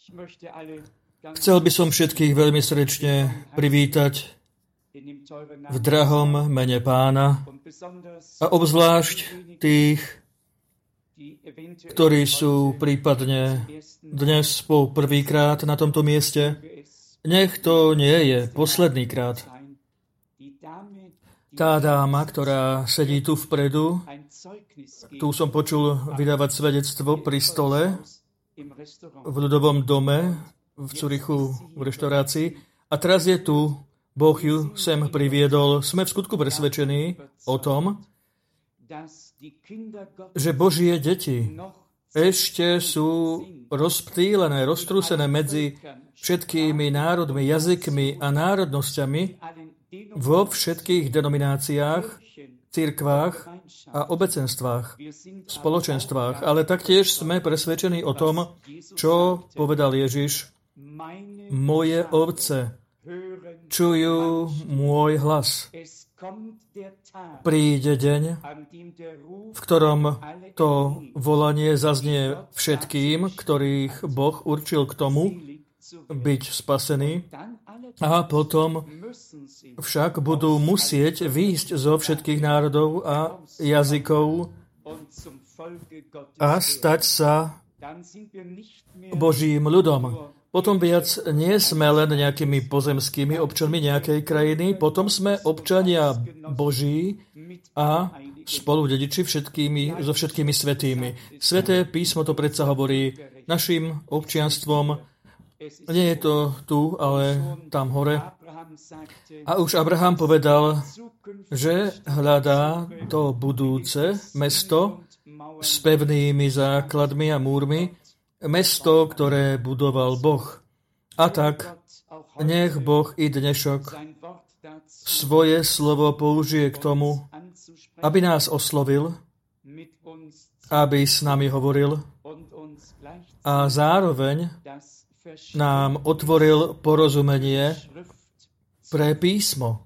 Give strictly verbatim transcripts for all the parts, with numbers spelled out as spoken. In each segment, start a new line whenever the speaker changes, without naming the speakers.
Chcel by som všetkých veľmi srdečne privítať v drahom mene Pána a obzvlášť tých, ktorí sú prípadne dnes po prvýkrát na tomto mieste. Nech to nie je posledný krát. Tá dáma, ktorá sedí tu vpredu, tu som počul vydávať svedectvo pri stole v ľudovom dome v Curichu v reštaurácii. A teraz je tu, Boh ju sem priviedol. Sme v skutku presvedčení o tom, že Božie deti ešte sú rozptýlené, roztrúsené medzi všetkými národmi, jazykmi a národnosťami vo všetkých denomináciách, cirkvách a obecenstvách, spoločenstvách. Ale taktiež sme presvedčení o tom, čo povedal Ježiš: moje ovce čujú môj hlas. Príde deň, v ktorom to volanie zaznie všetkým, ktorých Boh určil k tomu byť spasený, a potom však budú musieť výjsť zo všetkých národov a jazykov a stať sa Božím ľudom. Potom viac nie sme len nejakými pozemskými občanmi nejakej krajiny, potom sme občania Boží a spolu dediči všetkými, so všetkými svätými. Sväté písmo to predsa hovorí, našim občianstvom nie je to tu, ale tam hore. A už Abraham povedal, že hľadá to budúce mesto s pevnými základmi a múrmi, mesto, ktoré budoval Boh. A tak nech Boh i dnešok svoje slovo použije k tomu, aby nás oslovil, aby s nami hovoril a zároveň nám otvoril porozumenie pre písmo.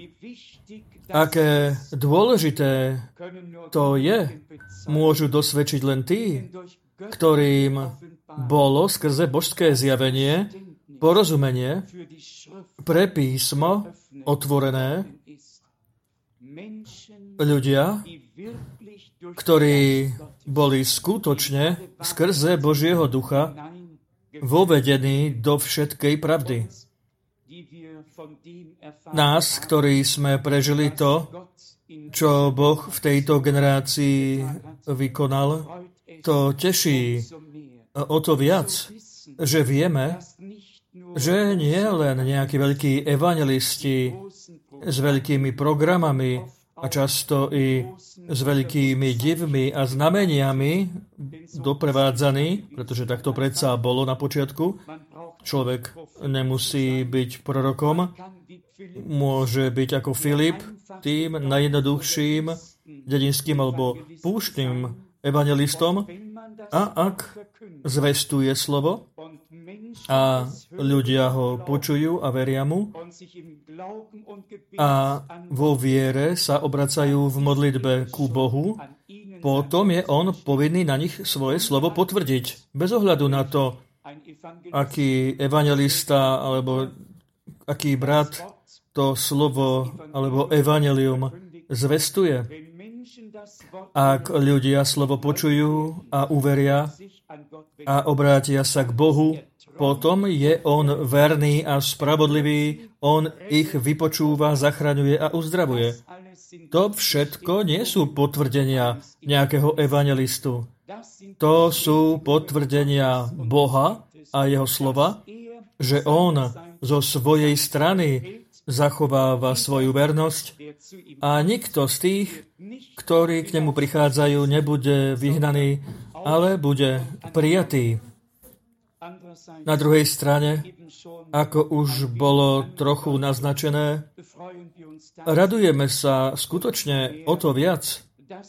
Aké dôležité to je, môžu dosvedčiť len tí, ktorým bolo skrze božské zjavenie porozumenie pre písmo otvorené. Ľudia, ktorí boli skutočne skrze Božieho ducha vovedení do všetkej pravdy. Nás, ktorí sme prežili to, čo Boh v tejto generácii vykonal, to teší o to viac, že vieme, že nie len nejakí veľkí evangelisti s veľkými programami a často i s veľkými divmi a znameniami doprevádzaní, pretože takto predsa bolo na počiatku. Človek nemusí byť prorokom, môže byť ako Filip, tým najjednoduchším dedinským alebo púštnym evangelistom, a ak zvestuje slovo a ľudia ho počujú a veria mu a vo viere sa obracajú v modlitbe ku Bohu, potom je on povinný na nich svoje slovo potvrdiť. Bez ohľadu na to, aký evangelista alebo aký brat to slovo alebo evangelium zvestuje. Ak ľudia slovo počujú a uveria a obrátia sa k Bohu, potom je on verný a spravodlivý, on ich vypočúva, zachraňuje a uzdravuje. To všetko nie sú potvrdenia nejakého evangelistu. To sú potvrdenia Boha a jeho slova, že on zo svojej strany zachováva svoju vernosť a nikto z tých, ktorí k nemu prichádzajú, nebude vyhnaný, ale bude prijatý. Na druhej strane, ako už bolo trochu naznačené, radujeme sa skutočne o to viac,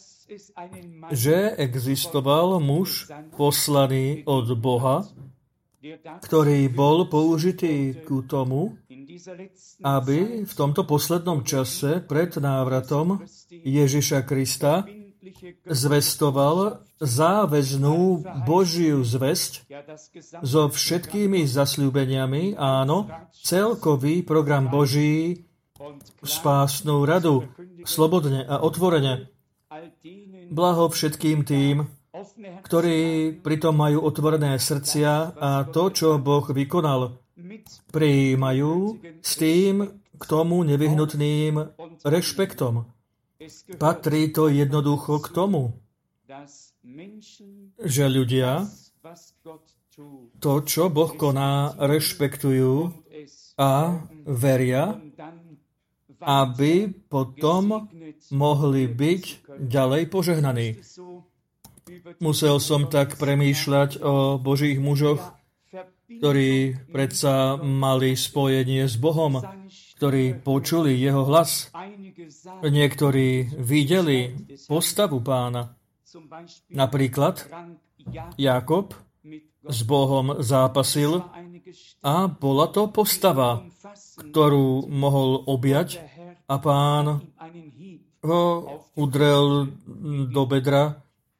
že existoval muž poslaný od Boha, ktorý bol použitý ku tomu, aby v tomto poslednom čase pred návratom Ježiša Krista zvestoval záväznú Božiu zvesť so všetkými zasľúbeniami, áno, celkový program Boží, spásnu radu, slobodne a otvorene. Blaho všetkým tým, ktorí pritom majú otvorené srdcia a to, čo Boh vykonal, prijímajú s tým k tomu nevyhnutným rešpektom. Patrí to jednoducho k tomu, že ľudia to, čo Boh koná, rešpektujú a veria, aby potom mohli byť ďalej požehnaní. Musel som tak premýšľať o Božích mužoch, ktorí predsa mali spojenie s Bohom, ktorí počuli jeho hlas. Niektorí videli postavu Pána. Napríklad Jákob s Bohom zápasil a bola to postava, ktorú mohol objať a Pán ho udrel do bedra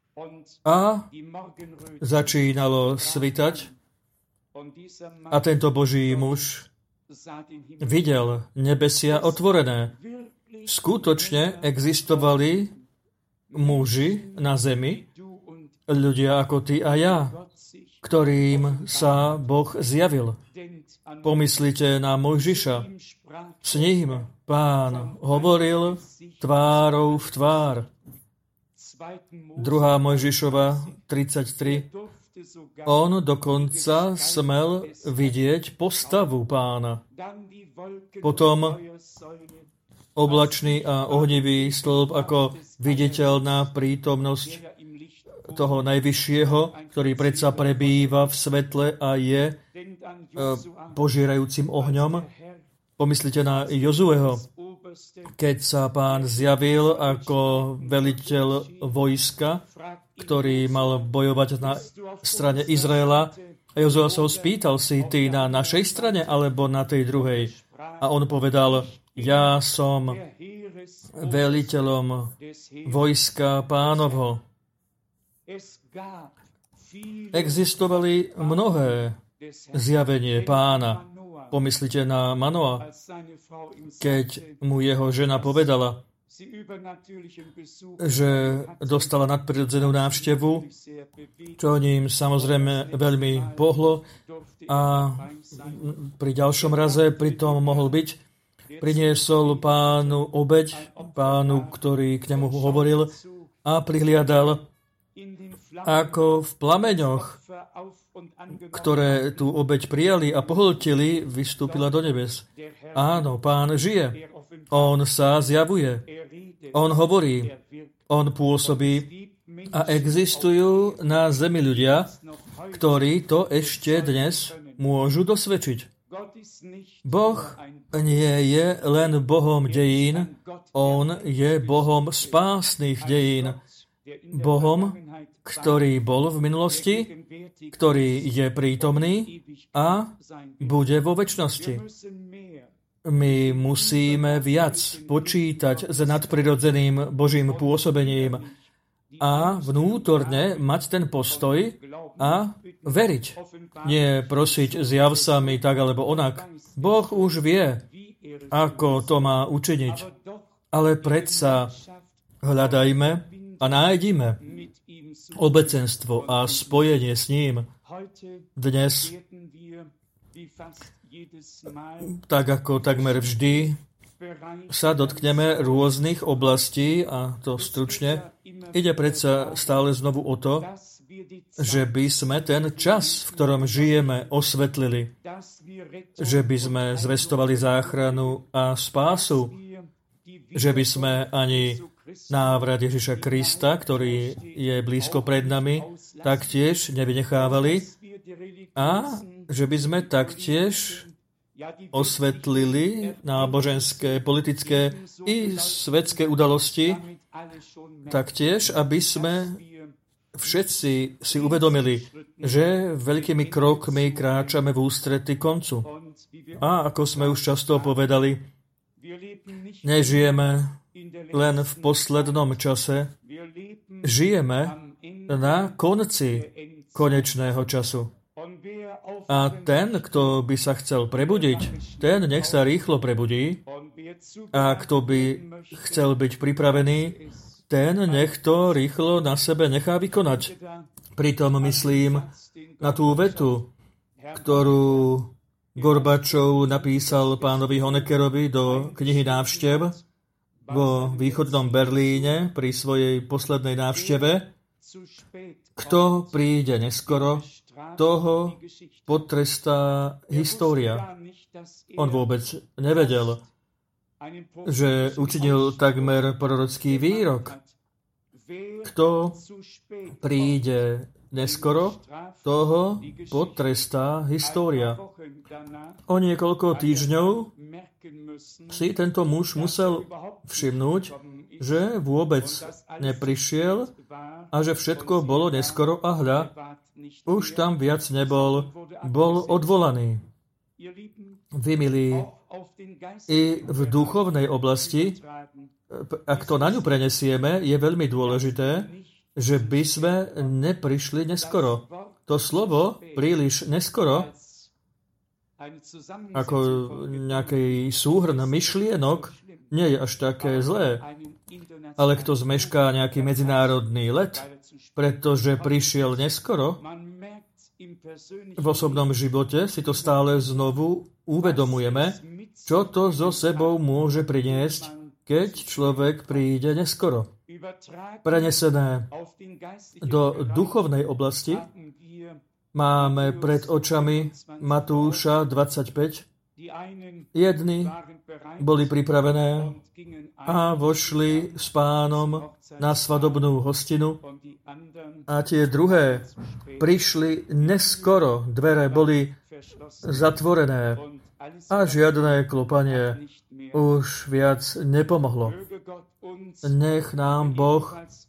a začínalo svitať a tento Boží muž videl nebesia otvorené. Skutočne existovali muži na zemi, ľudia ako ty a ja, ktorým sa Boh zjavil. Pomyslite na Mojžiša. S ním Pán hovoril tvárou v tvár. druhá Mojžišova tridsaťtri. On dokonca smel vidieť postavu Pána. Potom oblačný a ohnivý stĺp ako viditeľná prítomnosť toho Najvyššieho, ktorý predsa prebýva v svetle a je e, požierajúcim ohňom. Pomyslite na Jozueho, keď sa Pán zjavil ako veliteľ vojska, ktorý mal bojovať na strane Izraela. A Jozua sa ho spýtal, si ty na našej strane alebo na tej druhej? A on povedal, ja som veliteľom vojska Pánovho. Existovali mnohé zjavenie Pána. Pomyslite na Manoa, keď mu jeho žena povedala, že dostala nadprirodzenú návštevu, čo ním samozrejme veľmi pohlo a pri ďalšom raze pritom mohol byť. Priniesol Pánu obeť, Pánu, ktorý k nemu hovoril a prihliadal, ako v plameňoch, ktoré tú obeť prijali a pohltili, vystúpila do nebes. Áno, Pán žije. On sa zjavuje. On hovorí. On pôsobí. A existujú na zemi ľudia, ktorí to ešte dnes môžu dosvedčiť. Boh nie je len Bohom dejín, on je Bohom spásnych dejín. Bohom, ktorý bol v minulosti, ktorý je prítomný a bude vo večnosti. My musíme viac počítať s nadprirodzeným Božím pôsobením a vnútorne mať ten postoj a veriť. Nie prosiť, zjav sa mi tak alebo onak. Boh už vie, ako to má učiniť. Ale predsa hľadajme a nájdime obecenstvo a spojenie s ním. Dnes, tak ako takmer vždy, sa dotkneme rôznych oblastí a to stručne. Ide predsa stále znovu o to, že by sme ten čas, v ktorom žijeme, osvetlili. Že by sme zvestovali záchranu a spásu. Že by sme ani návrat Ježiša Krista, ktorý je blízko pred nami, taktiež nevynechávali a že by sme taktiež osvetlili náboženské, politické i svetské udalosti, taktiež, aby sme všetci si uvedomili, že veľkými krokmi kráčame v ústrety koncu. A ako sme už často povedali, nežijeme len v poslednom čase, žijeme na konci konečného času. A ten, kto by sa chcel prebudiť, ten nech sa rýchlo prebudí. A kto by chcel byť pripravený, ten nech to rýchlo na sebe nechá vykonať. Pritom myslím na tú vetu, ktorú Gorbačov napísal pánovi Honeckerovi do knihy Návštev vo východnom Berlíne pri svojej poslednej návšteve. Kto príde neskoro, toho potrestá história. On vôbec nevedel, že učinil takmer prorocký výrok. Kto príde neskoro, toho potrestá história. O niekoľko týždňov si tento muž musel všimnúť, že vôbec neprišiel a že všetko bolo neskoro a hľa, už tam viac nebol, bol odvolaný. Vy, milí, i v duchovnej oblasti, ak to na ňu prenesieme, je veľmi dôležité, že by sme neprišli neskoro. To slovo príliš neskoro, ako nejaký súhrn myšlienok, nie je až také zlé. Ale kto zmešká nejaký medzinárodný let, pretože prišiel neskoro, v osobnom živote si to stále znovu uvedomujeme, čo to so sebou môže priniesť, keď človek príde neskoro. Prenesené do duchovnej oblasti máme pred očami Matúša dvadsaťpäť. Jedni boli pripravené a vošli s Pánom na svadobnú hostinu a tie druhé prišli neskoro. Dvere boli zatvorené a žiadne klopanie už viac nepomohlo. Nech nám Boh,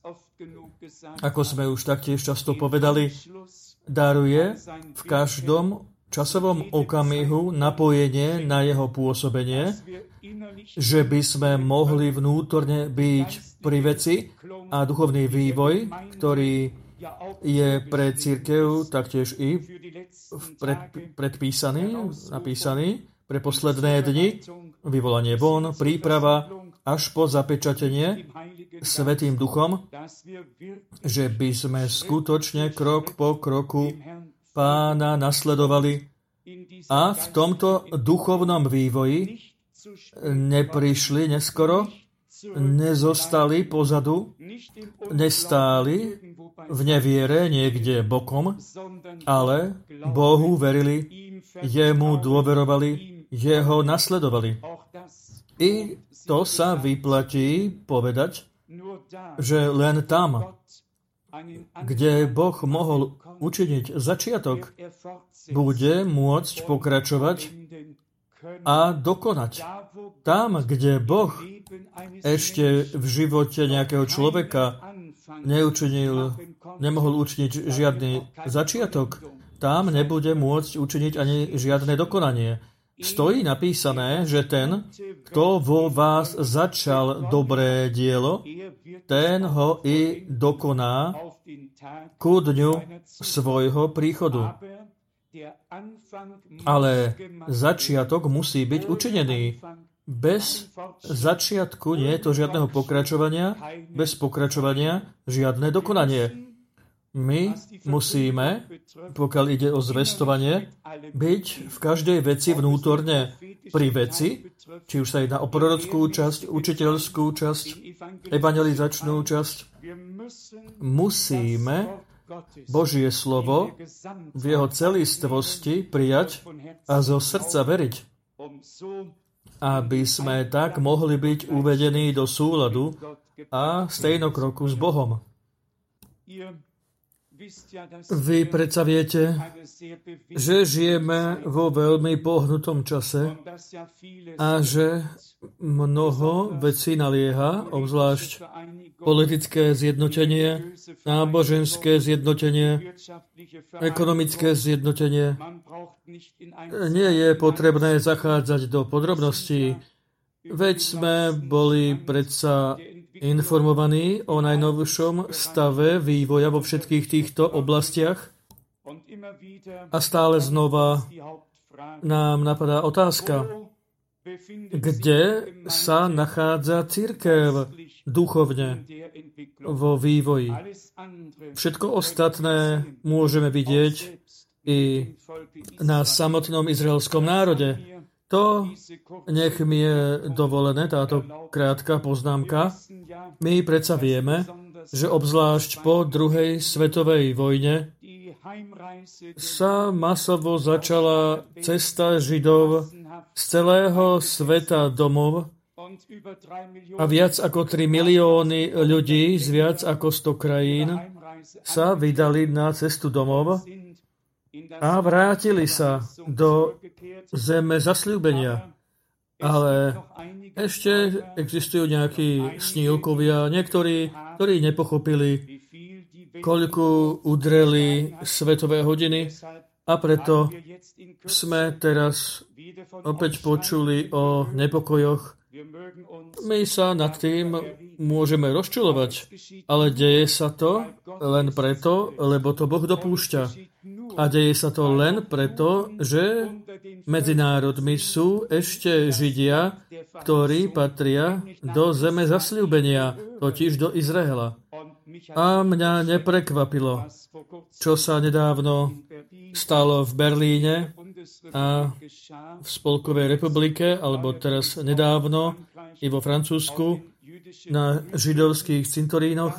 ako sme už taktiež často povedali, daruje v každom časovom okamihu napojenie na jeho pôsobenie, že by sme mohli vnútorne byť pri veci a duchovný vývoj, ktorý je pre cirkev taktiež i pred, predpísaný, napísaný pre posledné dni, vyvolanie von, príprava až po zapečatenie Svätým Duchom, že by sme skutočne krok po kroku Pána nasledovali a v tomto duchovnom vývoji neprišli neskoro, nezostali pozadu, nestáli v neviere niekde bokom, ale Bohu verili, jemu dôverovali, jeho nasledovali. I to sa vyplatí povedať, že len tam, kde Boh mohol učiniť začiatok, bude môcť pokračovať a dokonať. Tam, kde Boh ešte v živote nejakého človeka neučinil, nemohol učiniť žiadny začiatok, tam nebude môcť učiniť ani žiadne dokonanie. Stojí napísané, že ten, kto vo vás začal dobré dielo, ten ho i dokoná ku dňu svojho príchodu. Ale začiatok musí byť učinený. Bez začiatku nie je to žiadneho pokračovania, bez pokračovania žiadne dokonanie. My musíme, pokiaľ ide o zvestovanie, byť v každej veci vnútorne pri veci, či už sa jedná o prorockú časť, učiteľskú časť, evangelizačnú časť. Musíme Božie slovo v jeho celistvosti prijať a zo srdca veriť, aby sme tak mohli byť uvedení do súladu a stejnokroku s Bohom. Vy predsa viete, že žijeme vo veľmi pohnutom čase a že mnoho vecí nalieha, obzvlášť politické zjednotenie, náboženské zjednotenie, ekonomické zjednotenie. Nie je potrebné zachádzať do podrobností, veď sme boli predsa informovaní o najnovšom stave vývoja vo všetkých týchto oblastiach a stále znova nám napadá otázka, kde sa nachádza cirkev duchovne vo vývoji. Všetko ostatné môžeme vidieť i na samotnom izraelskom národe. To nech mi je dovolené, táto krátka poznámka. My predsa vieme, že obzvlášť po druhej svetovej vojne sa masovo začala cesta Židov z celého sveta domov a viac ako tri milióny ľudí z viac ako sto krajín sa vydali na cestu domov a vrátili sa do zeme zasľúbenia. Ale ešte existujú nejakí snílkovia, niektorí, ktorí nepochopili, koľko udreli svetové hodiny a preto sme teraz opäť počuli o nepokojoch. My sa nad tým môžeme rozčuľovať, ale deje sa to len preto, lebo to Boh dopúšťa. A deje sa to len preto, že medzi národmi sú ešte Židia, ktorí patria do zeme zasľúbenia, totiž do Izraela. A mňa neprekvapilo, čo sa nedávno stalo v Berlíne a v Spolkovej republike, alebo teraz nedávno i vo Francúzsku na židovských cintorínoch.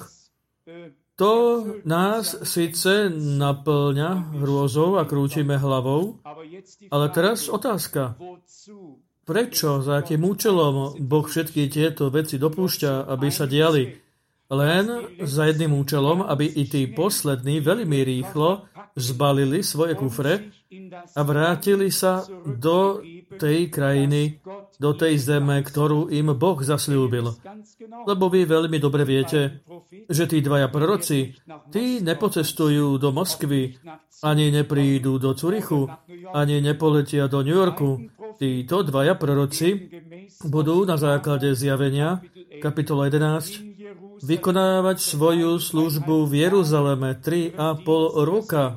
To nás síce naplňa hrôzou a krútime hlavou, ale teraz otázka. Prečo, za akým účelom Boh všetky tieto veci dopúšťa, aby sa diali? Len za jedným účelom, aby i tí poslední veľmi rýchlo zbalili svoje kufre a vrátili sa do tej krajiny, do tej zeme, ktorú im Boh zasľúbil. Lebo vy veľmi dobre viete, že tí dvaja proroci, tí nepocestujú do Moskvy, ani neprídu do Curichu, ani nepoletia do New Yorku. Títo dvaja proroci budú na základe zjavenia, kapitola jedenásť, vykonávať svoju službu v Jeruzaleme tri a pol roka.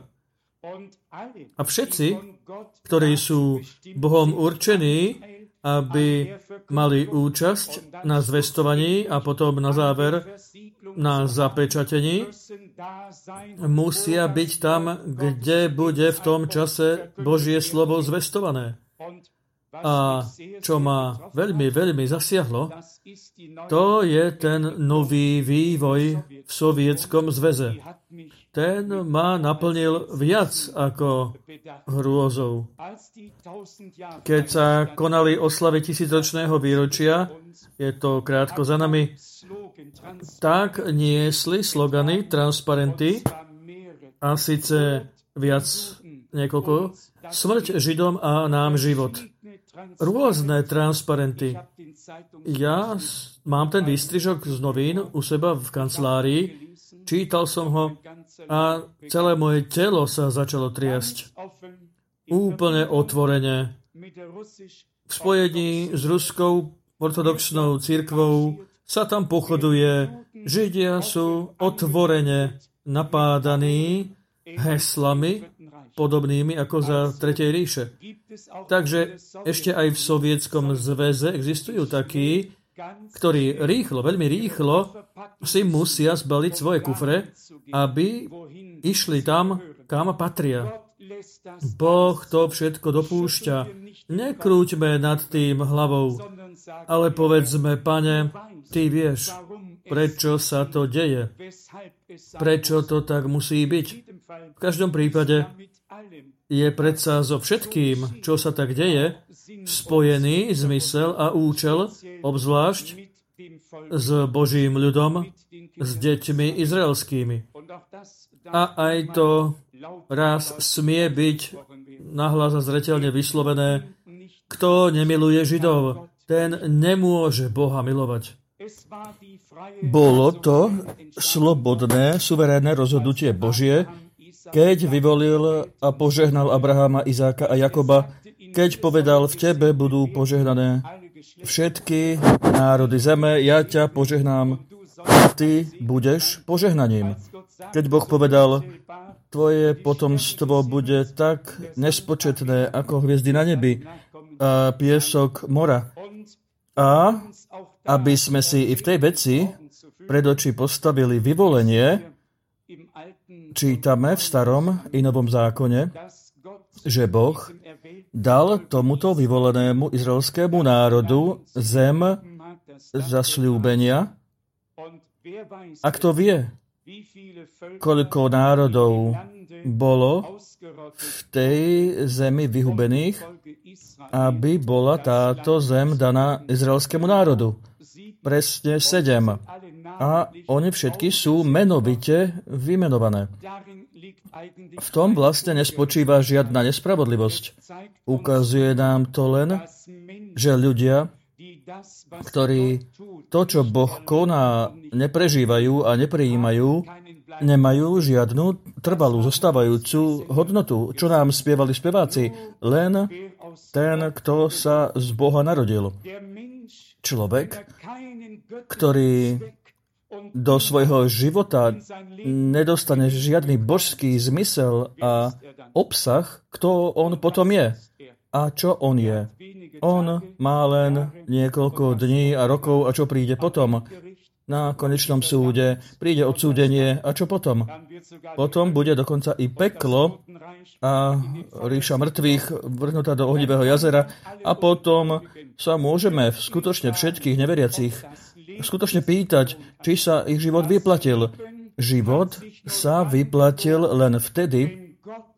A všetci, ktorí sú Bohom určení, aby mali účasť na zvestovaní a potom na záver na zapečatení, musia byť tam, kde bude v tom čase Božie slovo zvestované. A čo ma veľmi, veľmi zasiahlo, to je ten nový vývoj v Sovietskom zväze. Ten ma naplnil viac ako hrôzou. Keď sa konali oslavy tisícročného výročia, je to krátko za nami, tak niesli slogany, transparenty, a síce viac niekoľko, smrť Židom a nám život. Rôzne transparenty. Ja mám ten výstrižok z novín u seba v kancelárii, čítal som ho a celé moje telo sa začalo triasť. Úplne otvorene. V spojení s ruskou ortodoxnou cirkvou sa tam pochoduje. Židia sú otvorene napádaní heslami podobnými ako za Tretej ríše. Takže ešte aj v Sovietskom zväze existujú takí, ktorí rýchlo, veľmi rýchlo si musia zbaliť svoje kufre, aby išli tam, kam patria. Boh to všetko dopúšťa. Nekrúťme nad tým hlavou, ale povedzme, Pane, Ty vieš, prečo sa to deje. Prečo to tak musí byť. V každom prípade je predsa so všetkým, čo sa tak deje, spojený zmysel a účel, obzvlášť s Božím ľudom, s deťmi izraelskými. A aj to raz smie byť nahlas a zreteľne vyslovené, kto nemiluje Židov, ten nemôže Boha milovať. Bolo to slobodné, suverénne rozhodnutie Božie, keď vyvolil a požehnal Abraháma, Izáka a Jakoba, keď povedal, v tebe budú požehnané všetky národy zeme, ja ťa požehnám ty budeš požehnaním. Keď Boh povedal, tvoje potomstvo bude tak nespočetné ako hviezdy na nebi a piesok mora. A aby sme si i v tej veci pred oči postavili vyvolenie, čítame v Starom i Novom zákone, že Boh dal tomuto vyvolenému izraelskému národu zem zasľúbenia. A kto vie, koľko národov bolo v tej zemi vyhubených, aby bola táto zem daná izraelskému národu. Presne sedem. A oni všetky sú menovite vymenované. V tom vlastne nespočíva žiadna nespravodlivosť. Ukazuje nám to len, že ľudia, ktorí to, čo Boh koná, neprežívajú a neprijímajú, nemajú žiadnu trvalú, zostávajúcu hodnotu. Čo nám spievali speváci? Len ten, kto sa z Boha narodil. Človek, ktorý do svojho života nedostane žiadny božský zmysel a obsah, kto on potom je a čo on je. On má len niekoľko dní a rokov a čo príde potom? Na konečnom súde príde odsúdenie a čo potom? Potom bude dokonca i peklo a ríša mŕtvych vrhnutá do ohnivého jazera a potom sa môžeme skutočne všetkých neveriacich skutočne pýtať, či sa ich život vyplatil. Život sa vyplatil len vtedy,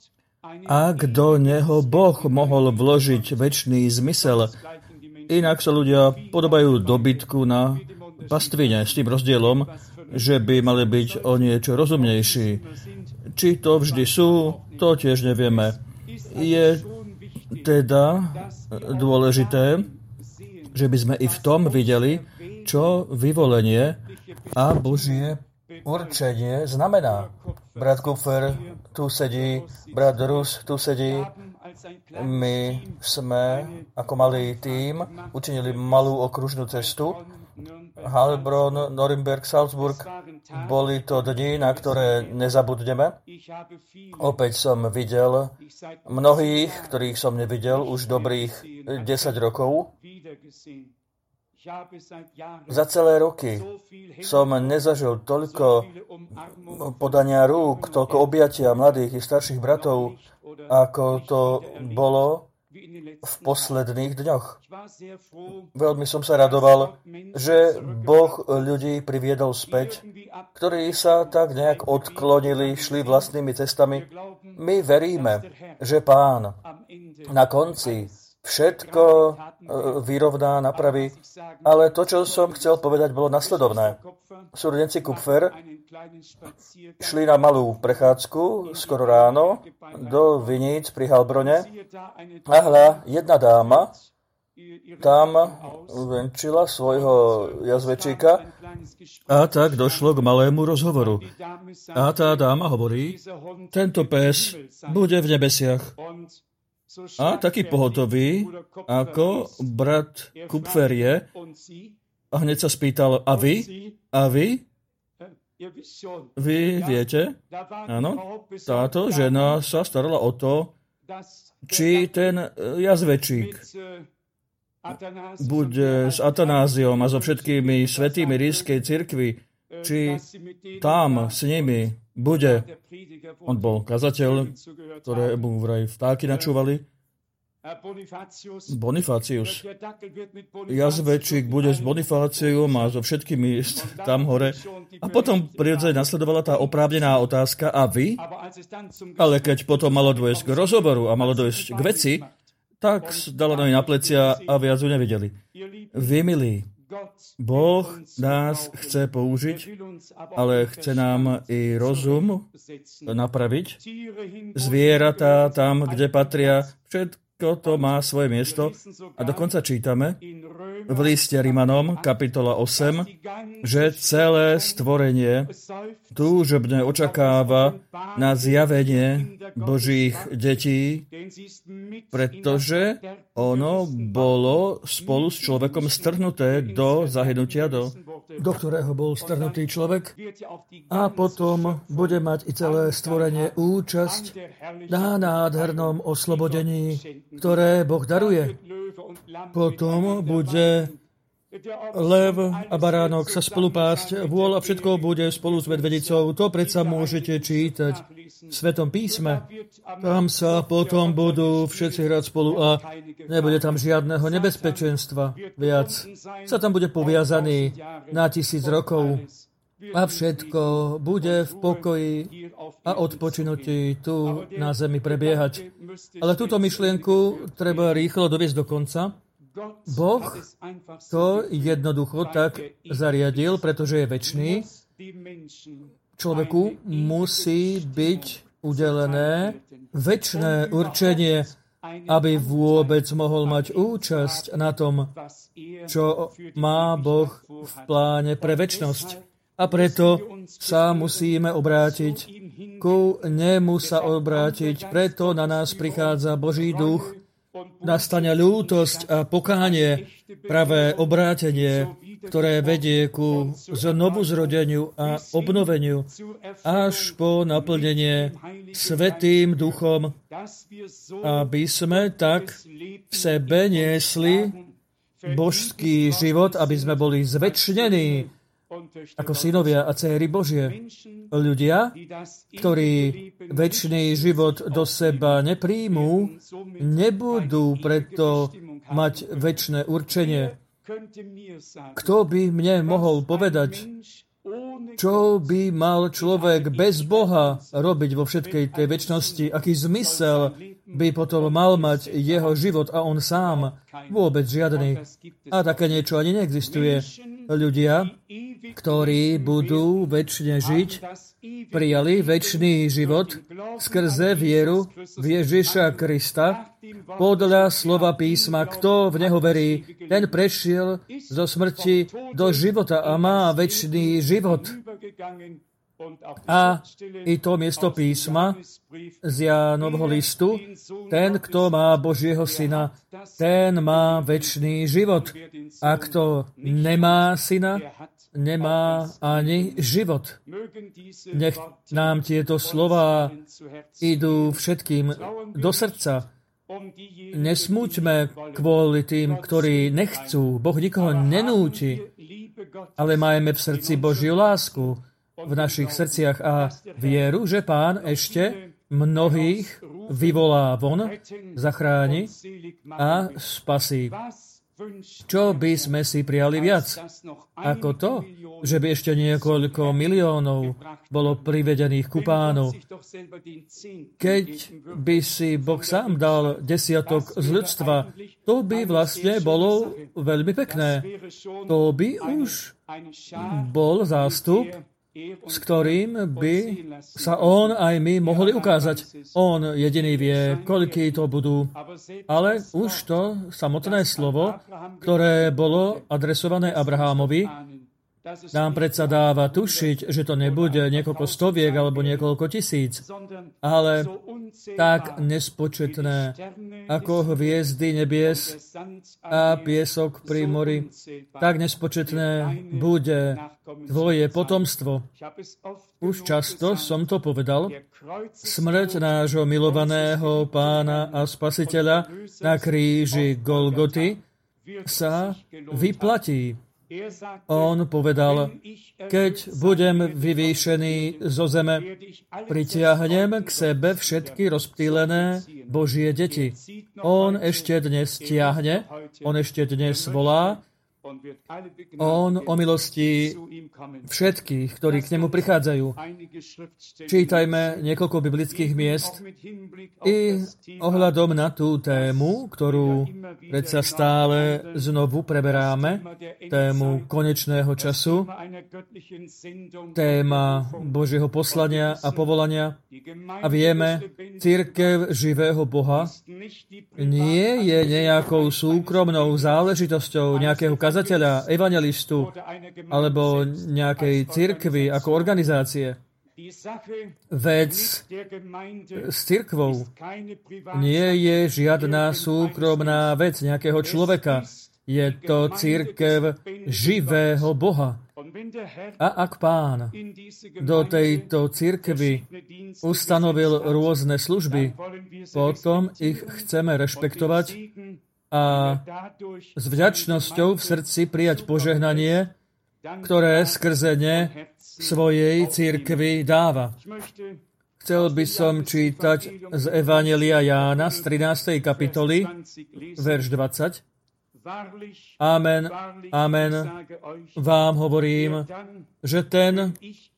ak do neho Boh mohol vložiť večný zmysel. Inak sa ľudia podobajú dobytku na pastvine s tým rozdielom, že by mali byť o niečo rozumnejší. Či to vždy sú, to tiež nevieme. Je teda dôležité, že by sme i v tom videli, čo vyvolenie a Božie určenie znamená. Brat Kupfer tu sedí, brat Rus tu sedí. My sme ako malý tím učinili malú okružnú cestu. Heilbronn, Norimberg, Salzburg. Boli to dni, na ktoré nezabudneme. Opäť som videl mnohých, ktorých som nevidel už dobrých desať rokov. Za celé roky som nezažil toľko podania rúk, toľko objatia mladých i starších bratov, ako to bolo v posledných dňoch. Veľmi som sa radoval, že Boh ľudí priviedol späť, ktorí sa tak nejak odklonili, šli vlastnými cestami. My veríme, že Pán na konci všetko vyrovná, napraví. Ale to, čo som chcel povedať, bolo nasledovné. Súrodenci Kupfer šli na malú prechádzku skoro ráno do viníc pri Heilbrone a hľa, jedna dáma tam venčila svojho jazvečíka a tak došlo k malému rozhovoru. A tá dáma hovorí, tento pes bude v nebesiach. A taký pohotový, ako brat Kupfer je, a hneď sa spýtal, a vy? A vy? Vy viete? Áno, táto žena sa starala o to, či ten jazvečík bude s Atanáziom a so všetkými svätými ríšskej cirkvi, či tam s nimi bude. On bol kazateľ, ktorému vraj vtáky načúvali. Bonifácius. Jazvečík bude s Bonifáciom a so všetkými tam hore. A potom prirodzene nasledovala tá oprávnená otázka, a vy? Ale keď potom malo dôjsť k rozhovoru a malo dôjsť k veci, tak dala nohy na plecia a viac ju nevideli. Vy, milí, Boh nás chce použiť, ale chce nám i rozum napraviť. Zvieratá tam, kde patria, všetko všetko to má svoje miesto a dokonca čítame v liste Rimanom, kapitola osem, že celé stvorenie túžobne očakáva na zjavenie Božích detí, pretože ono bolo spolu s človekom strhnuté do zahynutia, do, do ktorého bol strhnutý človek, a potom bude mať i celé stvorenie účasť na nádhernom oslobodení, ktoré Boh daruje. Potom bude lev a baránok sa spolupásť, vôľ a všetko bude spolu s medvedicou. To predsa môžete čítať v Svetom písme. Tam sa potom budú všetci hrať spolu a nebude tam žiadneho nebezpečenstva. Viac sa tam bude poviazaný na tisíc rokov a všetko bude v pokoji a odpočinutí tu na zemi prebiehať. Ale túto myšlienku treba rýchlo doviesť do konca. Boh to jednoducho tak zariadil, pretože je večný. Človeku musí byť udelené večné určenie, aby vôbec mohol mať účasť na tom, čo má Boh v pláne pre večnosť. A preto sa musíme obrátiť, ku nemu sa obrátiť, preto na nás prichádza Boží duch, nastane ľútosť a pokánie, pravé obrátenie, ktoré vedie ku znovuzrodeniu a obnoveniu až po naplnenie Svätým Duchom, aby sme tak v sebe niesli božský život, aby sme boli zvečnení ako synovia a dcéry Božie. Ľudia, ktorí večný život do seba nepríjmú, nebudú preto mať večné určenie. Kto by mne mohol povedať, čo by mal človek bez Boha robiť vo všetkej tej večnosti? Aký zmysel by potom mal mať jeho život a on sám? Vôbec žiadny. A také niečo ani neexistuje. Ľudia, ktorí budú večne žiť, prijali večný život skrze vieru v Ježiša Krista. Podľa slova písma, kto v neho verí, ten prešiel zo smrti do života a má večný život. A i to miesto písma z Jánovho listu, ten, kto má Božieho syna, ten má večný život. A kto nemá syna, nemá ani život. Nech nám tieto slová idú všetkým do srdca. Nesmúťme kvôli tým, ktorí nechcú. Boh nikoho nenúti, ale majme v srdci Božiu lásku, v našich srdciach a vieru, že Pán ešte mnohých vyvolá von, zachráni a spasí. Čo by sme si prijali viac? Ako to, že by ešte niekoľko miliónov bolo privedených ku Pánu. Keď by si Boh sám dal desiatok z ľudstva, to by vlastne bolo veľmi pekné. To by už bol zástup, s ktorým by sa on aj my mohli ukázať. On jediný vie, koľký to budú. Ale už to samotné slovo, ktoré bolo adresované Abrahámovi, nám predsa dáva tušiť, že to nebude niekoľko stoviek alebo niekoľko tisíc, ale tak nespočetné ako hviezdy nebies a piesok pri mori, tak nespočetné bude tvoje potomstvo. Už často som to povedal, smrť nášho milovaného Pána a Spasiteľa na kríži Golgoty sa vyplatí. On povedal, keď budem vyvýšený zo zeme, pritiahnem k sebe všetky rozptýlené Božie deti. On ešte dnes tiahne, on ešte dnes volá, On omilostí všetkých, ktorí k nemu prichádzajú. Čítajme niekoľko biblických miest i ohľadom na tú tému, ktorú predsa stále znovu preberáme, tému konečného času, téma Božieho poslania a povolania. A vieme, cirkev živého Boha nie je nejakou súkromnou záležitosťou nejakého kazateľa, evangelistu alebo nejakej cirkvi ako organizácie. Vec s cirkvou nie je žiadna súkromná vec nejakého človeka. Je to cirkev živého Boha. A ak Pán do tejto cirkvi ustanovil rôzne služby, potom ich chceme rešpektovať a s vďačnosťou v srdci prijať požehnanie, ktoré skrze ne svojej cirkvi dáva. Chcel by som čítať z Evanjelia Jána z trinástej kapitoly, verš dvadsať. Amen, amen, vám hovorím, že ten,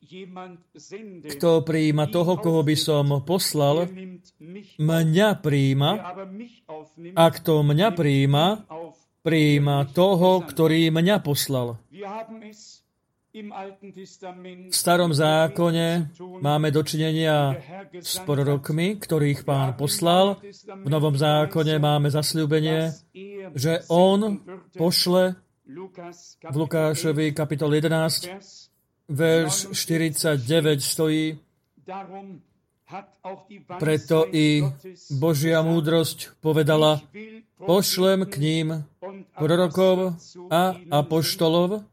kto prijíma toho, koho by som poslal, mňa prijíma, a kto mňa prijíma, prijíma toho, ktorý mňa poslal. V starom zákone máme dočinenia s prorokmi, ktorých Pán poslal. V novom zákone máme zasľúbenie, že On pošle v Lukášovi kapitole jedenásť, verš štyridsaťdeväť stojí. Preto i Božia múdrosť povedala, pošlem k ním prorokov a apoštolov,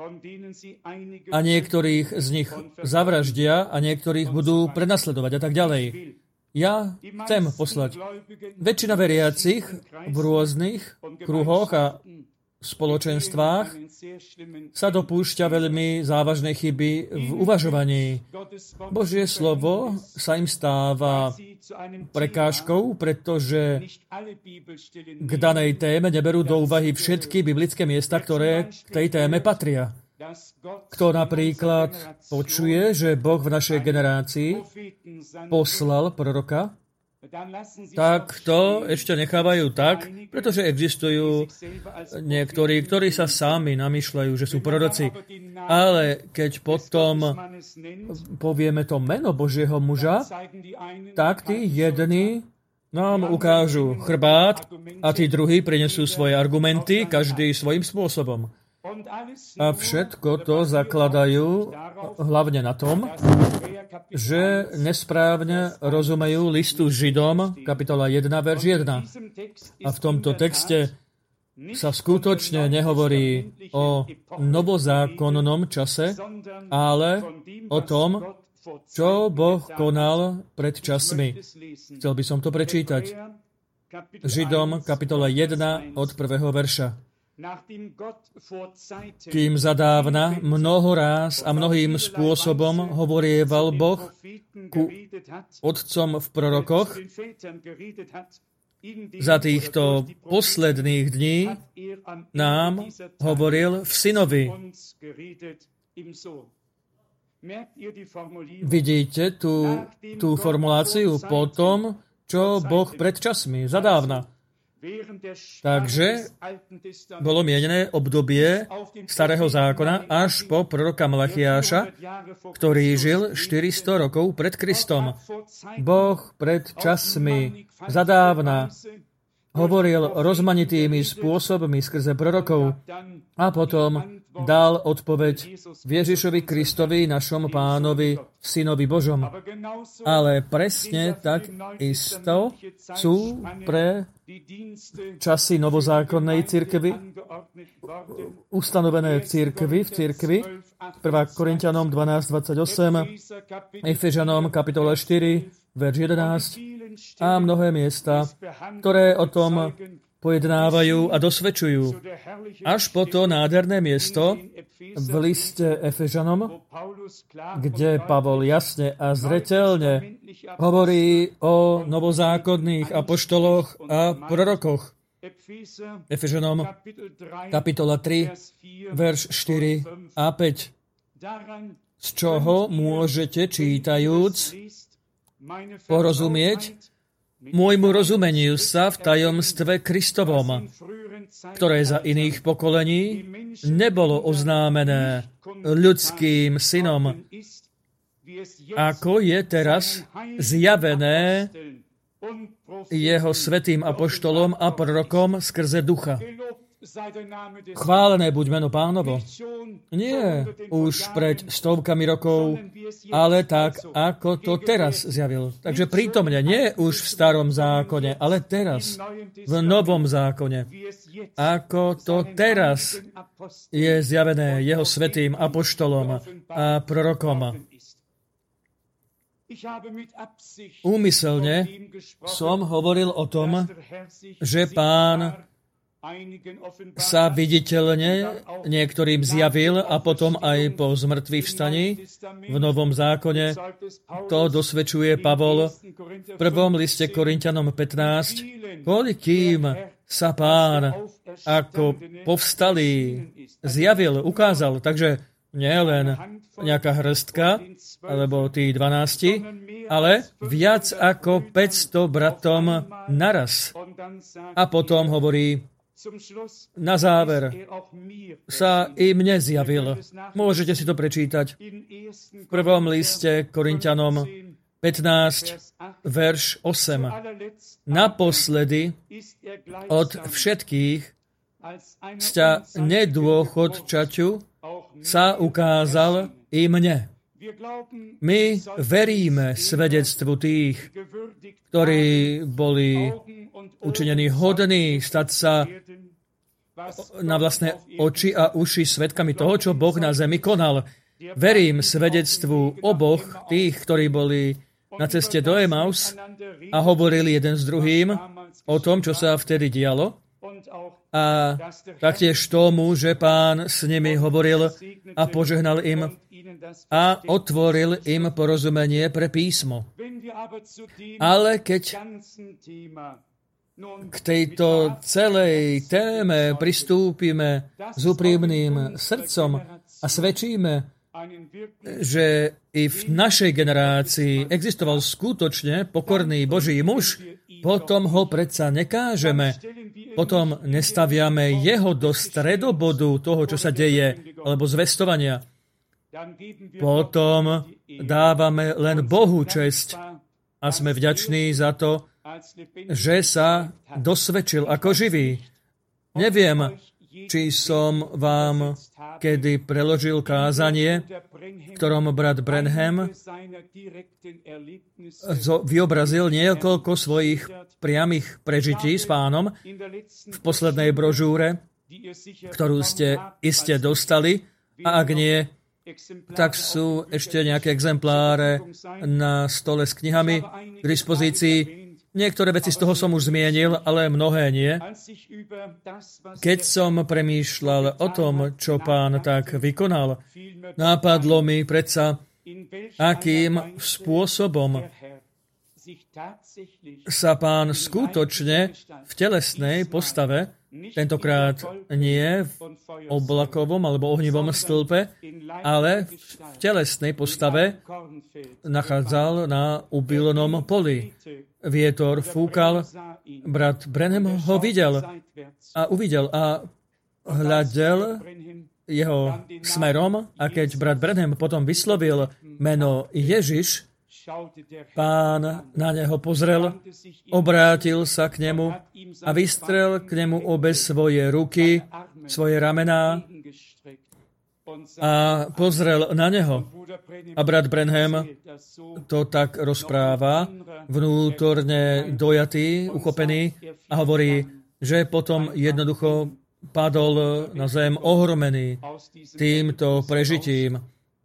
a niektorých z nich zavraždia a niektorých budú prenasledovať a tak ďalej. Ja chcem poslať. Väčšina veriacich v rôznych kruhoch a spoločenstvách sa dopúšťa veľmi závažnej chyby v uvažovaní. Božie slovo sa im stáva prekážkou, pretože k danej téme neberú do úvahy všetky biblické miesta, ktoré k tej téme patria. Kto napríklad počuje, že Boh v našej generácii poslal proroka, tak to ešte nechávajú tak, pretože existujú niektorí, ktorí sa sami namýšľajú, že sú proroci. Ale keď potom povieme to meno Božieho muža, tak tí jedni nám ukážu chrbát a tí druhí prinesú svoje argumenty, každý svojím spôsobom. A všetko to zakladajú hlavne na tom, že nesprávne rozumejú listu Židom, kapitola jeden, verš jeden. A v tomto texte sa skutočne nehovorí o novozákonnom čase, ale o tom, čo Boh konal pred časmi. Chcel by som to prečítať. Židom, kapitola jeden, od prvého verša. Kým zadávna mnoho ráz a mnohým spôsobom hovorieval Boh ku otcom v prorokoch, za týchto posledných dní nám hovoril v synovi. Vidíte tú, tú formuláciu po tom, čo Boh pred časmi, zadávna. Takže bolo mienené obdobie starého zákona až po proroka Malachiáša, ktorý žil štyristo rokov pred Kristom. Boh pred časmi zadávna hovoril rozmanitými spôsobmi skrze prorokov a potom dal odpoveď v Ježišovi Kristovi, našom Pánovi, Synovi Božom. Ale presne tak isto sú pre časy novozákonnej cirkvi, ustanovené v cirkvi, v cirkvi, prvá Korinťanom dvanásť dvadsaťosem, Efežanom kapitola štyri, verš jedenásť a mnohé miesta, ktoré o tom pojednávajú a dosvedčujú. Až po to nádherné miesto v liste Efežanom, kde Pavol jasne a zreteľne hovorí o novozákonných apoštoloch a prorokoch. Efežanom kapitola tri, verš štyri a päť. Z čoho môžete, čítajúc, porozumieť môjmu rozumeniu sa v tajomstve Kristovom, ktoré za iných pokolení nebolo oznámené ľudským synom, ako je teraz zjavené jeho svätým apoštolom a prorokom skrze ducha. Chválené buď meno Pánovo. Nie už pred stovkami rokov, ale tak, ako to teraz zjavil. Takže prítomne, nie už v starom zákone, ale teraz, v novom zákone. Ako to teraz je zjavené jeho svätým apoštolom a prorokom. Úmyselne som hovoril o tom, že Pán sa viditeľne niektorým zjavil a potom aj po zmrtvých vstaní v Novom zákone. To dosvedčuje Pavol v prvom liste Korinťanom pätnásť. Koľkým sa Pán ako povstalý zjavil, ukázal. Takže nie len nejaká hrstka, alebo tí dvanásti, ale viac ako päťsto bratom naraz. A potom hovorí, na záver sa i mne zjavil. Môžete si to prečítať. V prvom liste Korinťanom pätnásť, verš osem. Naposledy od všetkých sťa nedôchodčaťu sa ukázal i mne. My veríme svedectvu tých, ktorí boli učinení hodní stať sa na vlastné oči a uši svedkami toho, čo Boh na zemi konal. Verím svedectvu oboch tých, ktorí boli na ceste do Emaus a hovorili jeden s druhým o tom, čo sa vtedy dialo. A taktiež tomu, že Pán s nimi hovoril a požehnal im a otvoril im porozumenie pre písmo. Ale keď k tejto celej téme pristúpime s úprimným srdcom a svedčíme, že i v našej generácii existoval skutočne pokorný Boží muž, potom ho predsa nekážeme, potom nestaviame jeho do stredobodu toho, čo sa deje, alebo zvestovania. Potom dávame len Bohu česť a sme vďační za to, že sa dosvedčil ako živý. Neviem, či som vám kedy preložil kázanie, v ktorom brat Branham vyobrazil niekoľko svojich priamých prežití s Pánom v poslednej brožúre, ktorú ste iste dostali, a ak nie, tak sú ešte nejaké exempláre na stole s knihami k dispozícii. Niektoré veci z toho som už zmienil, ale mnohé nie. Keď som premýšľal o tom, čo Pán tak vykonal, nápadlo mi predsa, akým spôsobom sa Pán skutočne v telesnej postave, tentokrát nie v oblakovom alebo ohnivom stĺpe, ale v telesnej postave nachádzal na ubylenom poli. Vietor fúkal, brat Branham ho videl a uvidel a hľadel jeho smerom, a keď brat Branham potom vyslovil meno Ježiš, Pán na neho pozrel, obrátil sa k nemu a vystrel k nemu obe svoje ruky, svoje ramená a pozrel na neho. A brat Branham to tak rozpráva, vnútorne dojatý, uchopený, a hovorí, že potom jednoducho padol na zem ohromený týmto prežitím.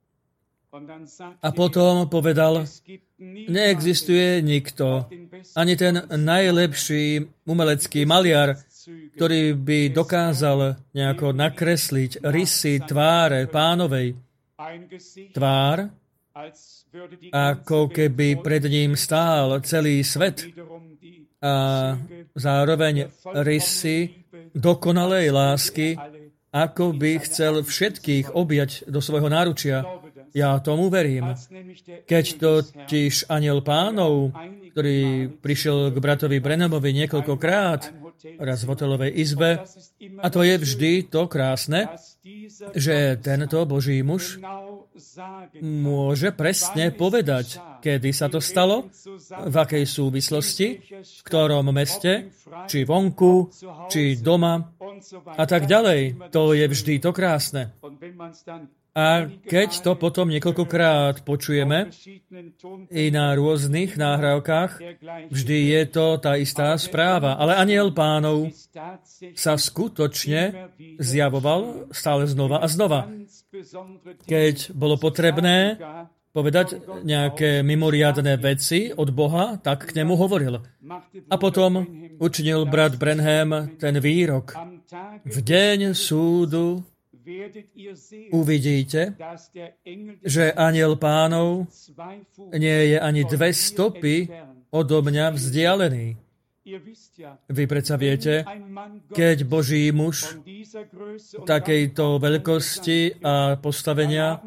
A potom povedal, neexistuje nikto, ani ten najlepší umelecký maliar, ktorý by dokázal nejako nakresliť rysy tváre Pánovej. Tvár, ako keby pred ním stál celý svet a zároveň rysy dokonalej lásky, ako by chcel všetkých objať do svojho náručia. Ja tomu verím. Keď totiž anjel Pánov, ktorý prišiel k bratovi Branhamovi niekoľkokrát, raz v hotelovej izbe, a to je vždy to krásne, že tento Boží muž môže presne povedať, kedy sa to stalo, v akej súvislosti, v ktorom meste, či vonku, či doma a tak ďalej. To je vždy to krásne. A keď to potom niekoľkokrát počujeme i na rôznych náhrávkach, vždy je to tá istá správa. Ale anjel Pánov sa skutočne zjavoval stále znova a znova. Keď bolo potrebné povedať nejaké mimoriadne veci od Boha, tak k nemu hovoril. A potom učinil brat Branham ten výrok. V deň súdu uvidíte, že anjel Pánov nie je ani dve stopy odo mňa vzdialený. Vy predsa viete, keď Boží muž takejto veľkosti a postavenia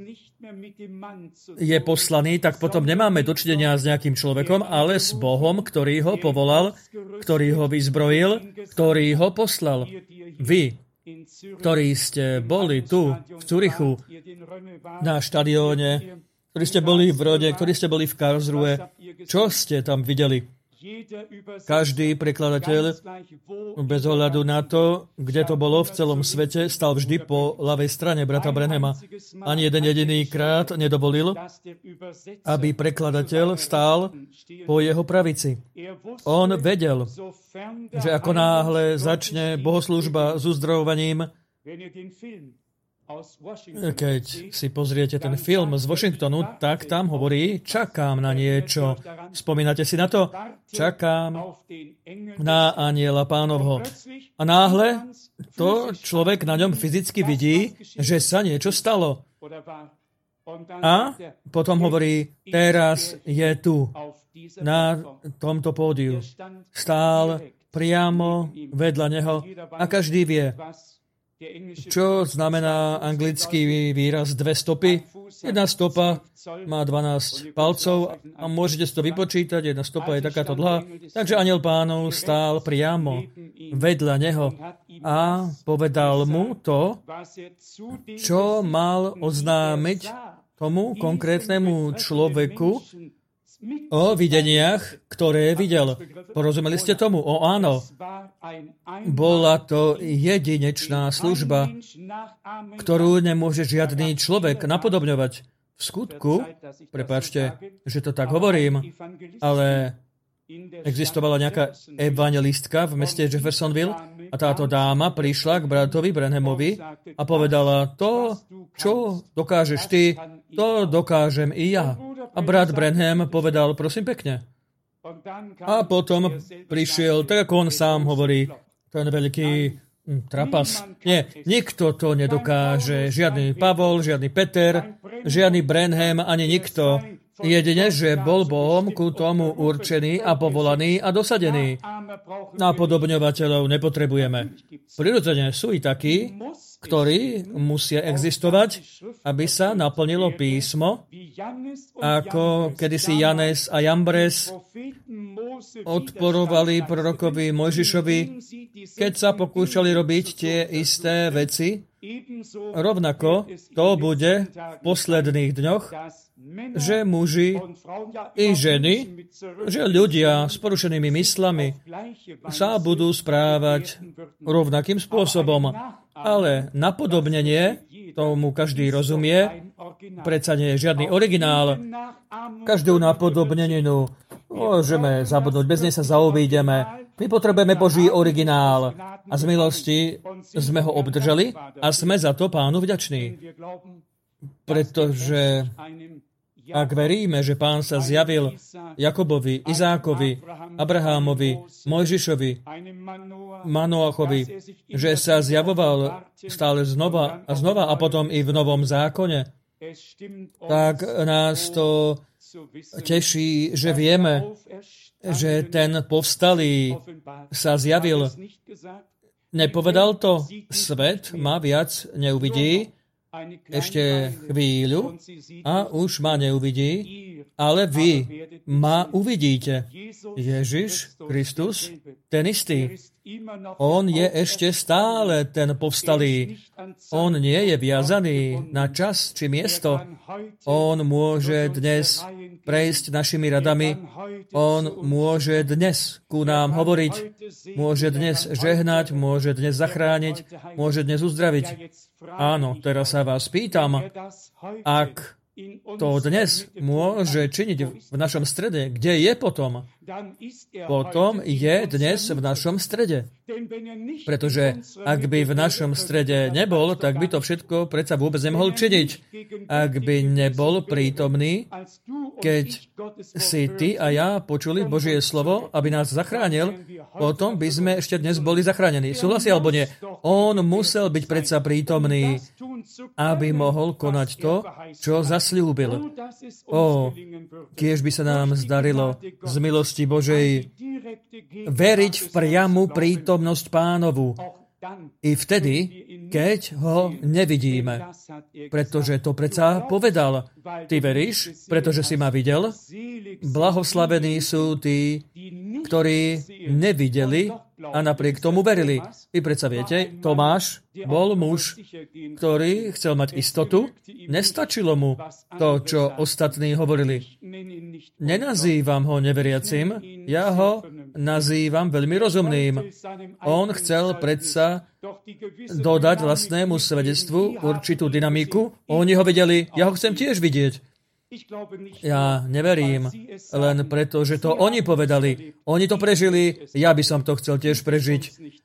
je poslaný, tak potom nemáme dočinenia s nejakým človekom, ale s Bohom, ktorý ho povolal, ktorý ho vyzbrojil, ktorý ho poslal. Vy, ktorí ste boli tu, v Zürichu, na štadióne, ktorí ste boli v Rode, ktorí ste boli v Karlsruhe, čo ste tam videli? Každý prekladateľ, bez ohľadu na to, kde to bolo v celom svete, stal vždy po ľavej strane brata Branhama. Ani jeden jediný krát nedovolil, aby prekladateľ stál po jeho pravici. On vedel, že ako náhle začne bohoslúžba s uzdravovaním, keď si pozriete ten film z Washingtonu, tak tam hovorí, čakám na niečo. Spomínate si na to? Čakám na anjela Pánovho. A náhle to človek na ňom fyzicky vidí, že sa niečo stalo. A potom hovorí, teraz je tu, na tomto pódiu. Stál priamo vedľa neho a každý vie, čo znamená anglický výraz dve stopy. Jedna stopa má dvanásť palcov a môžete si to vypočítať, jedna stopa je takáto dlhá. Takže anjel Pánov stál priamo vedľa neho a povedal mu to, čo mal oznámiť tomu konkrétnemu človeku o videniach, ktoré videl. Porozumeli ste tomu? O áno. Bola to jedinečná služba, ktorú nemôže žiadny človek napodobňovať. V skutku, prepáčte, že to tak hovorím, ale existovala nejaká evangelistka v meste Jeffersonville a táto dáma prišla k bratovi Branhamovi a povedala, to, čo dokážeš ty, to dokážem i ja. A brat Branham povedal, prosím pekne. A potom prišiel, tak ako on sám hovorí, ten veľký trapas. Nie, nikto to nedokáže. Žiadny Pavol, žiadny Peter, žiadny Branham, ani nikto. Jedine, že bol Bohom ku tomu určený a povolaný a dosadený. Napodobňovateľov nepotrebujeme. Prirodzene sú i takí, ktorí musia existovať, aby sa naplnilo písmo, ako kedysi Janes a Jambres odporovali prorokovi Mojžišovi, keď sa pokúšali robiť tie isté veci. Rovnako to bude v posledných dňoch, že muži i ženy, že ľudia s porušenými myslami sa budú správať rovnakým spôsobom. Ale napodobnenie, tomu každý rozumie, predsa nie je žiadny originál. Každú napodobneninu môžeme zabudnúť, bez nej sa zaobídeme. My potrebujeme Boží originál a z milosti sme ho obdržali a sme za to Pánu vďační. Pretože ak veríme, že Pán sa zjavil Jakobovi, Izákovi, Abrahámovi, Mojžišovi, Manoachovi, že sa zjavoval stále znova a znova a potom i v Novom zákone, tak nás to teší, že vieme, že ten povstalý sa zjavil. Nepovedal to? Svet ma viac neuvidí, ešte chvíľu a už ma neuvidí, ale vy ma uvidíte. Ježiš Kristus, ten istý. On je ešte stále ten povstalý. On nie je viazaný na čas či miesto. On môže dnes prejsť našimi radami. On môže dnes ku nám hovoriť. Môže dnes žehnať, môže dnes zachrániť, môže dnes uzdraviť. Áno, teraz sa vás pýtam, ak to dnes môže činiť v našom strede, kde je potom? Potom je dnes v našom strede. Pretože ak by v našom strede nebol, tak by to všetko predsa vôbec nemohol činiť. Ak by nebol prítomný, keď si ty a ja počuli Božie slovo, aby nás zachránil, potom by sme ešte dnes boli zachránení. Súhlasí alebo nie? On musel byť predsa prítomný, aby mohol konať to, čo zasľúbil. Ó, kiež by sa nám zdarilo z milosti Božej veriť v priamu prítomnosť Pánovu. I vtedy, keď ho nevidíme. Pretože to predsa povedal. Ty veríš, pretože si ma videl? Blahoslavení sú tí, ktorí nevideli a napriek tomu verili. Vy predsa viete, Tomáš bol muž, ktorý chcel mať istotu. Nestačilo mu to, čo ostatní hovorili. Nenazývam ho neveriacim, ja ho nazývam veľmi rozumným. On chcel predsa dodať vlastnému svedectvu určitú dynamiku. Oni ho videli, ja ho chcem tiež vidieť. Ja neverím, len preto, že to oni povedali. Oni to prežili, ja by som to chcel tiež prežiť.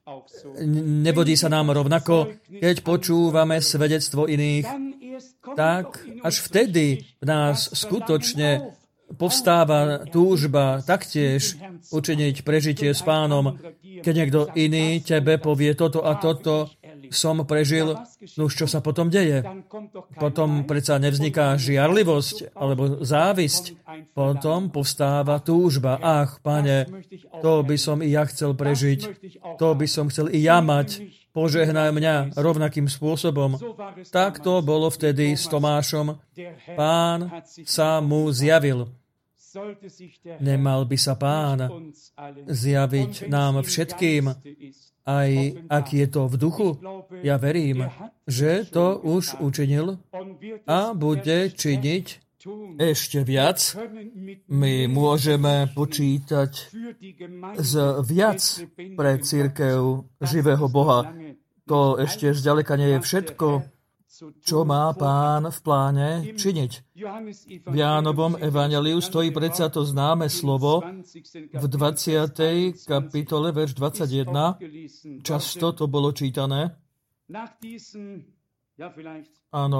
Nevodí sa nám rovnako, keď počúvame svedectvo iných, tak až vtedy v nás skutočne povstáva túžba taktiež učiniť prežitie s Pánom. Keď niekto iný tebe povie toto a toto som prežil, no už čo sa potom deje? Potom predsa nevzniká žiarlivosť alebo závisť. Potom povstáva túžba. Ach, Pane, to by som i ja chcel prežiť. To by som chcel i ja mať. Požehnaj mňa rovnakým spôsobom. Tak to bolo vtedy s Tomášom. Pán sa mu zjavil. Nemal by sa Pán zjaviť nám všetkým, aj ak je to v duchu? Ja verím, že to už učinil a bude činiť ešte viac. My môžeme počítať z viac pre cirkev živého Boha. To ešte zďaleka nie je všetko, čo má Pán v pláne činiť. V Jánovom evanjeliu stojí predsa to známe slovo v dvadsiatej kapitole, verš dvadsaťjeden. Často to bolo čítané. Áno.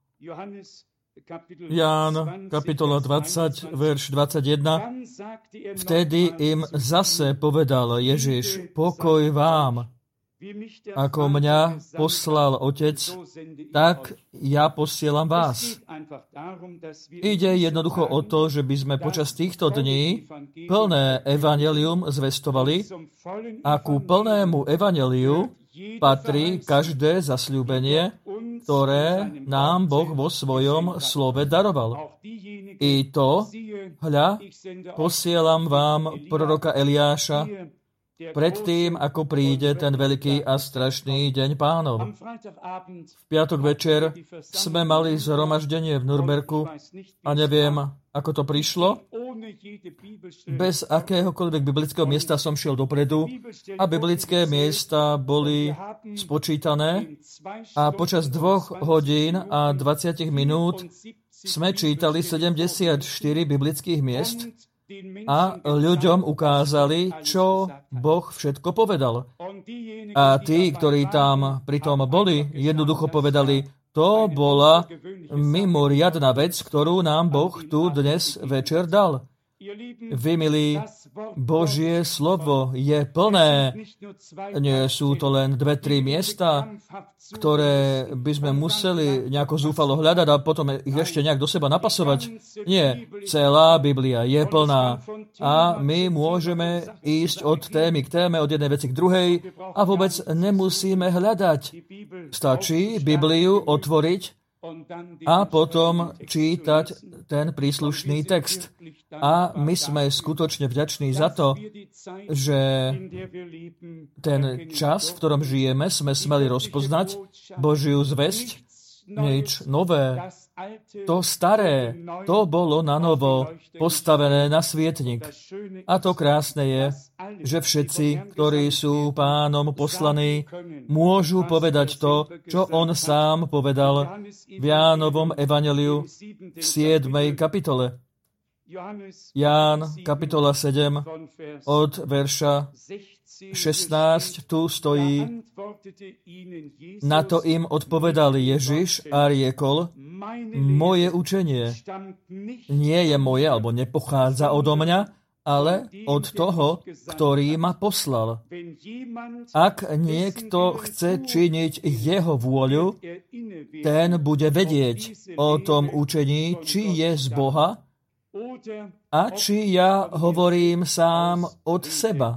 Ján, kapitola dvadsať, verš dvadsaťjeden. Vtedy im zase povedal Ježiš, pokoj vám. Ako mňa poslal Otec, tak ja posielam vás. Ide jednoducho o to, že by sme počas týchto dní plné evanjelium zvestovali a ku plnému evanjeliu patrí každé zasľúbenie, ktoré nám Boh vo svojom slove daroval. I to, hľa, posielam vám proroka Eliáša, predtým, ako príde ten veľký a strašný deň Pánov. V piatok večer sme mali zhromaždenie v Nürnbergu a neviem, ako to prišlo. Bez akéhokoľvek biblického miesta som šiel dopredu a biblické miesta boli spočítané a počas dvoch hodín a dvadsať minút sme čítali sedemdesiatštyri biblických miest a ľuďom ukázali, čo Boh všetko povedal. A tí, ktorí tam pritom boli, jednoducho povedali, to bola mimoriadna vec, ktorú nám Boh tu dnes večer dal. Vy, milí, Božie slovo je plné. Nie sú to len dve, tri miesta, ktoré by sme museli nejako zúfalo hľadať a potom ich ešte nejak do seba napasovať. Nie, celá Biblia je plná a my môžeme ísť od témy k téme, od jednej veci k druhej a vôbec nemusíme hľadať. Stačí Bibliu otvoriť a potom čítať ten príslušný text. A my sme skutočne vďační za to, že ten čas, v ktorom žijeme, sme smeli rozpoznať Božiu zvesť, nič nové. To staré, to bolo na novo postavené na svietnik. A to krásne je, že všetci, ktorí sú Pánom poslaní, môžu povedať to, čo on sám povedal v Jánovom evanjeliu v siedmej kapitole. Ján, kapitola sedem, od verša šestnásť, tu stojí: Na to im odpovedal Ježiš a riekol: Moje učenie nie je moje, alebo nepochádza odo mňa, ale od toho, ktorý ma poslal. Ak niekto chce činiť jeho vôľu, ten bude vedieť o tom učení, či je z Boha, a či ja hovorím sám od seba.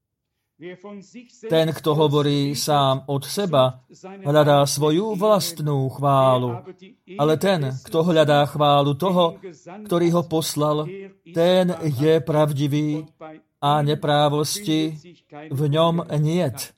Ten, kto hovorí sám od seba, hľadá svoju vlastnú chválu. Ale ten, kto hľadá chválu toho, ktorý ho poslal, ten je pravdivý a neprávosti v ňom niet.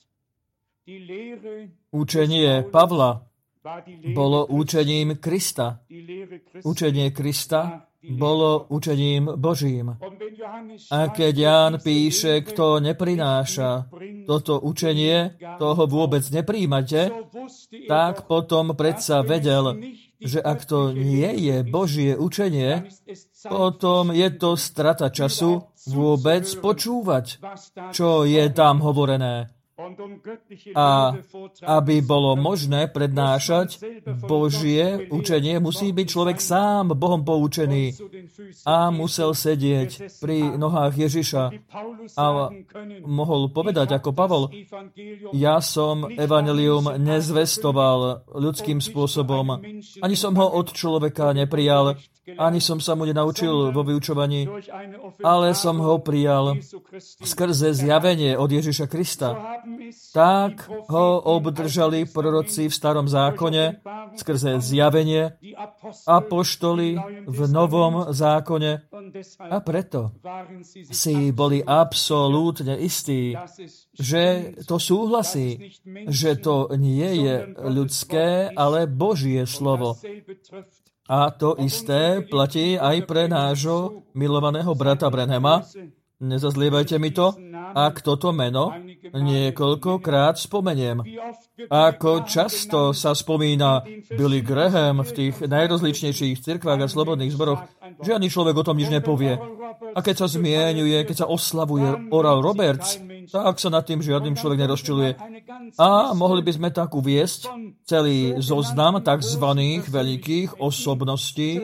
Učenie Pavla bolo učením Krista. Učenie Krista bolo učením Božím. A keď Ján píše, kto neprináša toto učenie, toho vôbec nepríjmate, tak potom predsa vedel, že ak to nie je Božie učenie, potom je to strata času vôbec počúvať, čo je tam hovorené. A aby bolo možné prednášať Božie učenie, musí byť človek sám Bohom poučený a musel sedieť pri nohách Ježiša a mohol povedať ako Pavol: ja som evanjelium nezvestoval ľudským spôsobom, ani som ho od človeka neprijal, ani som sa mu nenaučil vo vyučovaní, ale som ho prijal skrze zjavenie od Ježiša Krista. Tak ho obdržali proroci v starom zákone skrze zjavenie, apoštoli v novom zákone, a preto si boli absolútne istí, že to súhlasí, že to nie je ľudské, ale Božie slovo. A to isté platí aj pre nášho milovaného brata Branhama. Nezazlievajte mi to, ak toto meno niekoľkokrát spomeniem. Ako často sa spomína Billy Graham v tých najrozličnejších cirkvách a slobodných zboroch, žiadny človek o tom nič nepovie. A keď sa zmieňuje, keď sa oslavuje Oral Roberts, tak sa nad tým žiadnym človek nerozčuluje. A mohli by sme tak uviesť celý zoznam takzvaných veľkých osobností,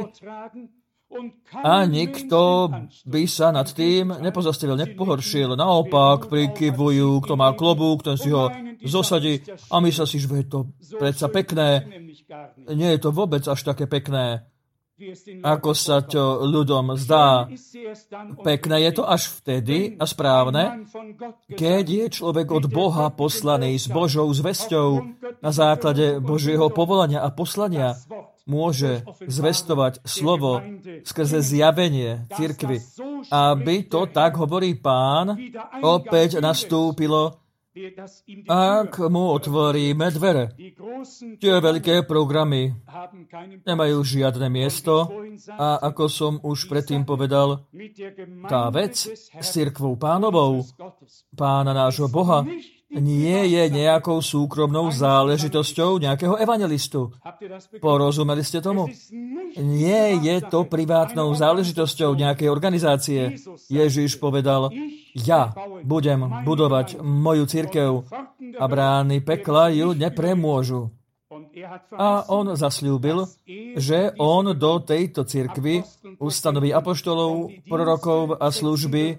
a nikto by sa nad tým nepozastavil, nepohoršil. Naopak prikyvujú, kto má klobúk, ten si ho zosadí a myslí si, že je to predsa pekné. Nie je to vôbec až také pekné, ako sa to ľuďom zdá. Pekné je to až vtedy a správne, keď je človek od Boha poslaný s Božou zvesťou na základe Božieho povolania a poslania. Môže zvestovať slovo skrze zjavenie cirkvi. Aby to, tak hovorí Pán, opäť nastúpilo, ak mu otvoríme dvere. Tie veľké programy nemajú žiadne miesto a ako som už predtým povedal, tá vec s cirkvou Pánovou, Pána nášho Boha, nie je nejakou súkromnou záležitosťou nejakého evangelistu. Porozumeli ste tomu? Nie je to privátnou záležitosťou nejakej organizácie. Ježiš povedal: ja budem budovať moju cirkev a brány pekla ju nepremôžu. A on zasľúbil, že on do tejto cirkvi ustanoví apoštolov, prorokov a služby.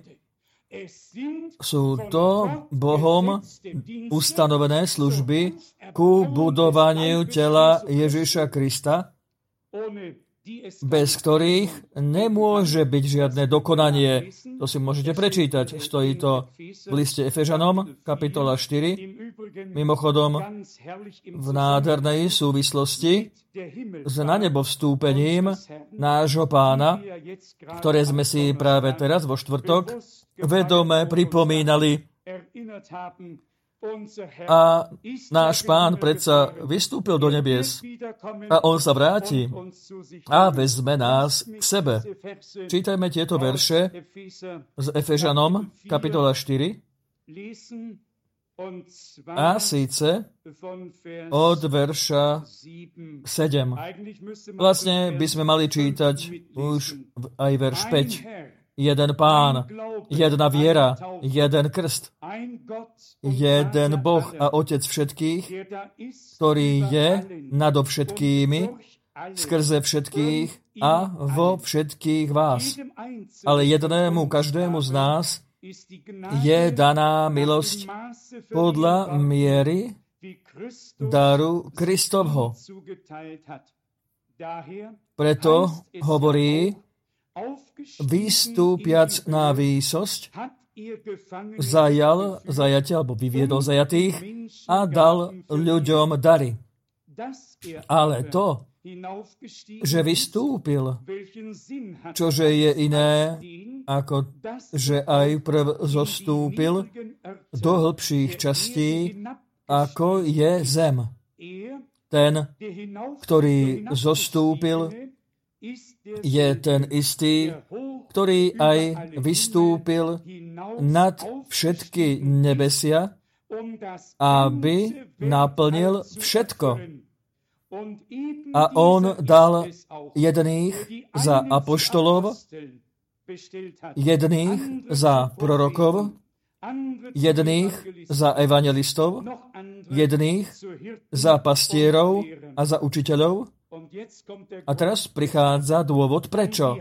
Sú to Bohom ustanovené služby ku budovaniu tela Ježiša Krista, bez ktorých nemôže byť žiadne dokonanie. To si môžete prečítať. Stojí to v liste Efežanom, kapitola štyri. Mimochodom, v nádhernej súvislosti s na nebo vstúpením nášho Pána, ktoré sme si práve teraz vo štvrtok vedome pripomínali. A náš Pán predsa vystúpil do nebies a on sa vráti a vezme nás k sebe. Čítajme tieto verše z Efežanom, kapitola štyri. A síce od verša sedem. Vlastne by sme mali čítať už aj verš päť. Jeden Pán, jedna viera, jeden krst, jeden Boh a Otec všetkých, ktorý je nadovšetkými, skrze všetkých a vo všetkých vás. Ale jednému, každému z nás je daná milosť podľa miery daru Kristovho. Preto hovorí, vystúpiac na výsosť, zajal zajatia, alebo vyviedol zajatých a dal ľuďom dary. Ale to, že vystúpil, čože je iné, ako že aj prv zostúpil do hĺbších častí, ako je zem. Ten, ktorý zostúpil, je ten istý, ktorý aj vystúpil nad všetky nebesia, aby naplnil všetko. A on dal jedných za apoštolov, jedných za prorokov, jedných za evangelistov, jedných za pastierov a za učiteľov. A teraz prichádza dôvod, prečo.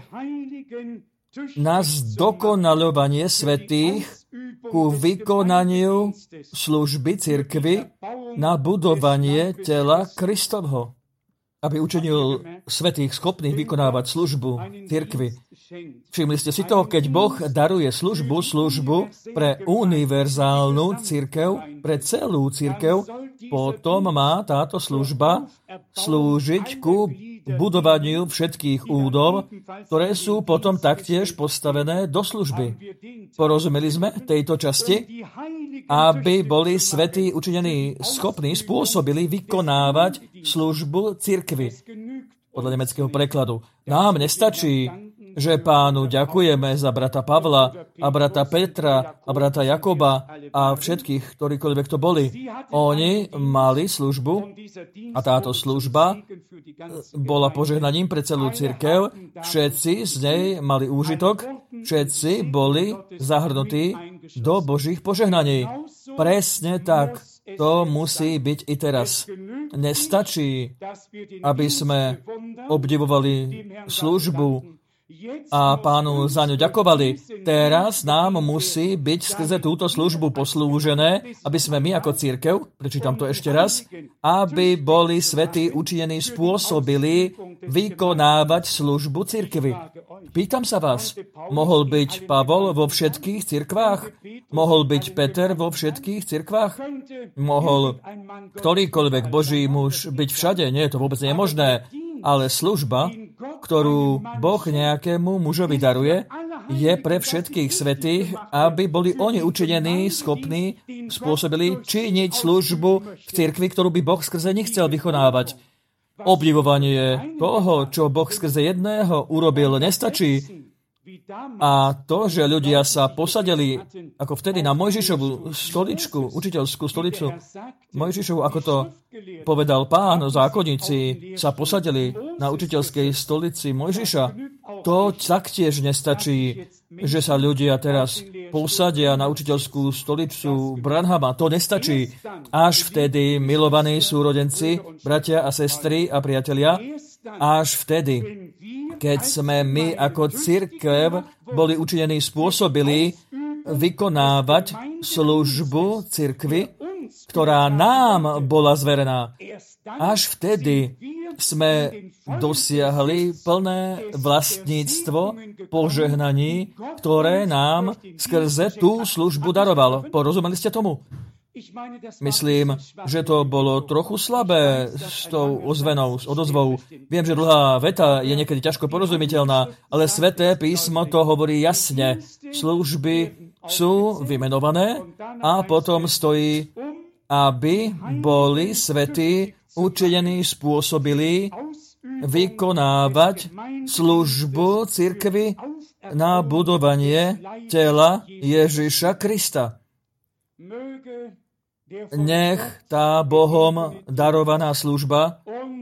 Na zdokonaľovanie svätých ku vykonaniu služby cirkvi na budovanie tela Kristovho, aby učinil svätých schopných vykonávať službu cirkvi. Všimli ste si to, keď Boh daruje službu, službu pre univerzálnu cirkev, pre celú cirkev, potom má táto služba slúžiť ku budovaniu všetkých údov, ktoré sú potom taktiež postavené do služby. Porozumeli sme tejto časti? Aby boli svätí učinení schopní, spôsobili vykonávať službu cirkvi. Podľa nemeckého prekladu. Nám nestačí, že Pánu ďakujeme za brata Pavla a brata Petra a brata Jakoba a všetkých, ktorýkoľvek to boli. Oni mali službu a táto služba bola požehnaním pre celú cirkev. Všetci z nej mali úžitok, všetci boli zahrnutí do Božích požehnaní. Presne tak. To musí byť i teraz. Nestačí, aby sme obdivovali službu a Pánu za ňu ďakovali. Teraz nám musí byť skrze túto službu poslúžené, aby sme my ako cirkev, prečítam to ešte raz, aby boli svätí učinení spôsobili vykonávať službu cirkvi. Pýtam sa vás, mohol byť Pavol vo všetkých cirkvách? Mohol byť Peter vo všetkých cirkvách? Mohol ktorýkoľvek Boží muž byť všade? Nie, to vôbec nie je možné. Ale služba, ktorú Boh nejakému mužovi daruje, je pre všetkých svätých, aby boli oni učinení, schopní, spôsobili činiť službu v cirkvi, ktorú by Boh skrze nich chcel vykonávať. Obdivovanie toho, čo Boh skrze jedného urobil, nestačí. A to, že ľudia sa posadili, ako vtedy na Mojžišovú stoličku, učiteľskú stoličku, Mojžišovu, ako to povedal Pán, zákonníci sa posadili na učiteľskej stolici Mojžiša, to taktiež nestačí, že sa ľudia teraz posadia na učiteľskú stolicu Branhama. To nestačí. Až vtedy, milovaní súrodenci, bratia a sestry a priatelia, až vtedy, keď sme my ako cirkev boli učinení spôsobili vykonávať službu cirkvi, ktorá nám bola zverená. Až vtedy sme dosiahli plné vlastníctvo požehnaní, ktoré nám skrze tú službu daroval. Porozumeli ste tomu? Myslím, že to bolo trochu slabé s tou ozvenou, s odozvou. Viem, že dlhá veta je niekedy ťažko porozumiteľná, ale Sväté písmo to hovorí jasne. Služby sú vymenované a potom stojí, aby boli svätí učinení spôsobili vykonávať službu cirkvi na budovanie tela Ježiša Krista. Nech tá Bohom darovaná služba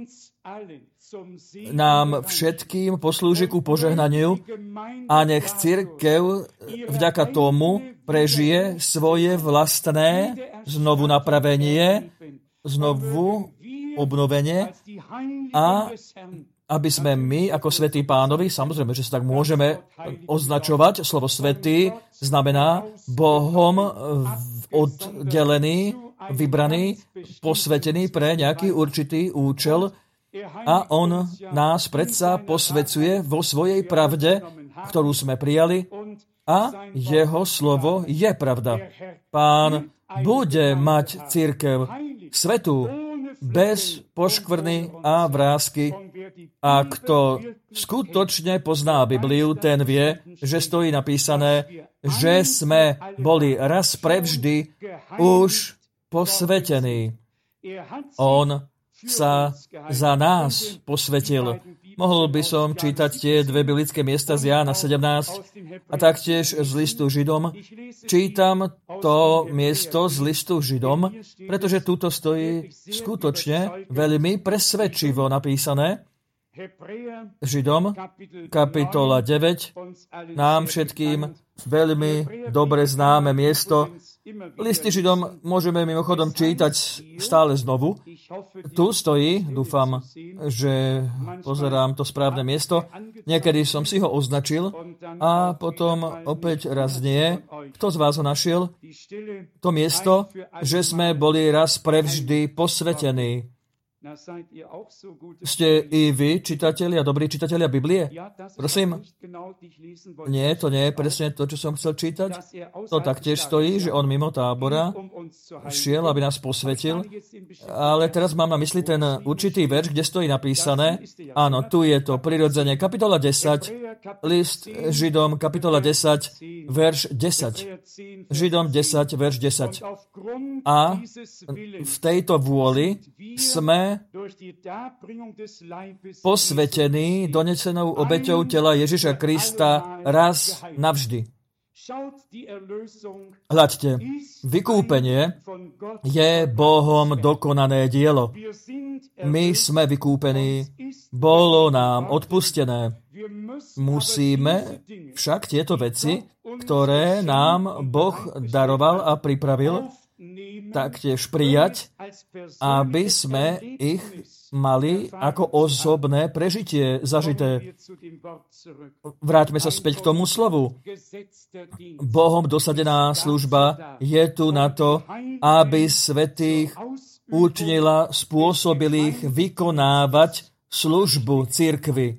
nám všetkým poslúži ku požehnaniu a nech cirkev vďaka tomu prežije svoje vlastné znovu napravenie, znovu obnovenie a aby sme my ako svätí pánovi, samozrejme, že sa tak môžeme označovať, slovo svätý znamená Bohom oddelený, vybraný, posvetený pre nejaký určitý účel a on nás predsa posvecuje vo svojej pravde, ktorú sme prijali a jeho slovo je pravda. Pán bude mať cirkev svätú, bez poškvrny a vrásky. A kto skutočne pozná Bibliu, ten vie, že stojí napísané, že sme boli raz prevždy už posvetení. On sa za nás posvetil. Mohol by som čítať tie dve biblické miesta z Jána sedemnásť a taktiež z listu Židom. Čítam to miesto z listu Židom, pretože túto stojí skutočne veľmi presvedčivo napísané. Židom, kapitola deväť, nám všetkým veľmi dobre známe miesto. Listy Židom môžeme mimochodom čítať stále znovu. Tu stojí, dúfam, že pozerám to správne miesto. Niekedy som si ho označil a potom opäť raz nie. Kto z vás ho našiel? To miesto, že sme boli raz prevždy posvetení. Ste i vy, čitatelia, dobrí čitatelia Biblie? Prosím? Nie, to nie je presne to, čo som chcel čítať. To taktiež stojí, že on mimo tábora šiel, aby nás posvetil. Ale teraz mám na mysli ten určitý verš, kde stojí napísané. Áno, tu je to prirodzene. Kapitola desať, list Židom, kapitola desať, verš desať. Židom desať, verš desať. A v tejto vôli sme posvetení donesenou obeťou tela Ježiša Krista raz navždy. Hľadte, vykúpenie je Bohom dokonané dielo. My sme vykúpení, bolo nám odpustené. Musíme však tieto veci, ktoré nám Boh daroval a pripravil, taktiež prijať, aby sme ich mali ako osobné prežitie zažité. Vráťme sa späť k tomu slovu. Bohom dosadená služba je tu na to, aby svätých učinila spôsobilých vykonávať službu cirkvi.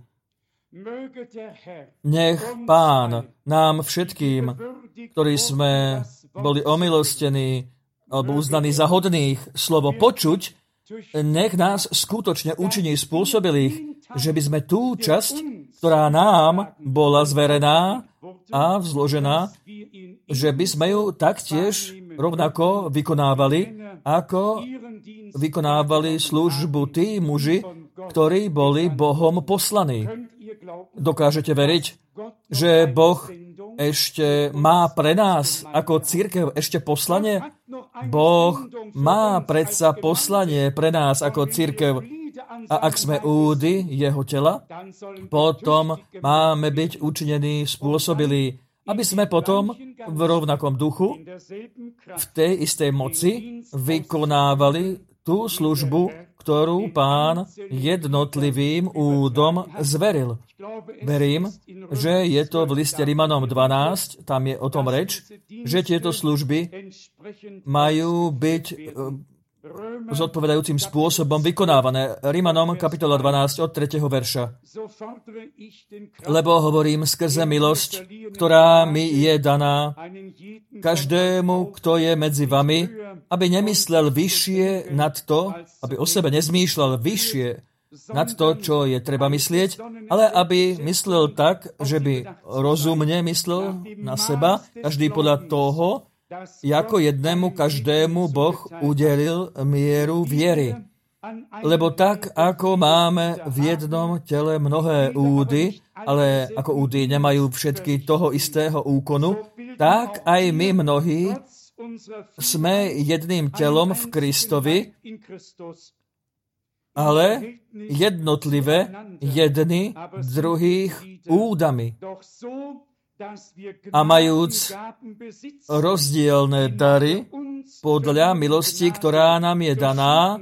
Nech Pán nám všetkým, ktorí sme boli omilostení alebo uznaní za hodných slovo počuť, nech nás skutočne učiní spôsobilých, že by sme tú časť, ktorá nám bola zverená a vzložená, že by sme ju taktiež rovnako vykonávali, ako vykonávali službu tí muži, ktorí boli Bohom poslaní. Dokážete veriť, že Boh ešte má pre nás ako cirkev ešte poslanie? Boh má predsa poslanie pre nás ako cirkev. A ak sme údy jeho tela, potom máme byť učinení spôsobili, aby sme potom v rovnakom duchu, v tej istej moci vykonávali tú službu, ktorú Pán jednotlivým údom zveril. Verím, že je to v liste Rimanom dvanásť, tam je o tom reč, že tieto služby majú byť zodpovedajúcim spôsobom vykonávané. Rimanom kapitola dvanásť od tretieho verša. Lebo hovorím skrze milosť, ktorá mi je daná každému, kto je medzi vami, aby nemyslel vyššie nad to, aby o sebe nezmýšľal vyššie nad to, čo je treba myslieť, ale aby myslel tak, že by rozumne myslel na seba, každý podľa toho, ako jednému každému Boh udelil mieru viery. Lebo tak, ako máme v jednom tele mnohé údy, ale ako údy nemajú všetky toho istého úkonu, tak aj my mnohí sme jedným telom v Kristovi, ale jednotlivé jedni druhých údami. A majúc rozdielne dary podľa milosti, ktorá nám je daná,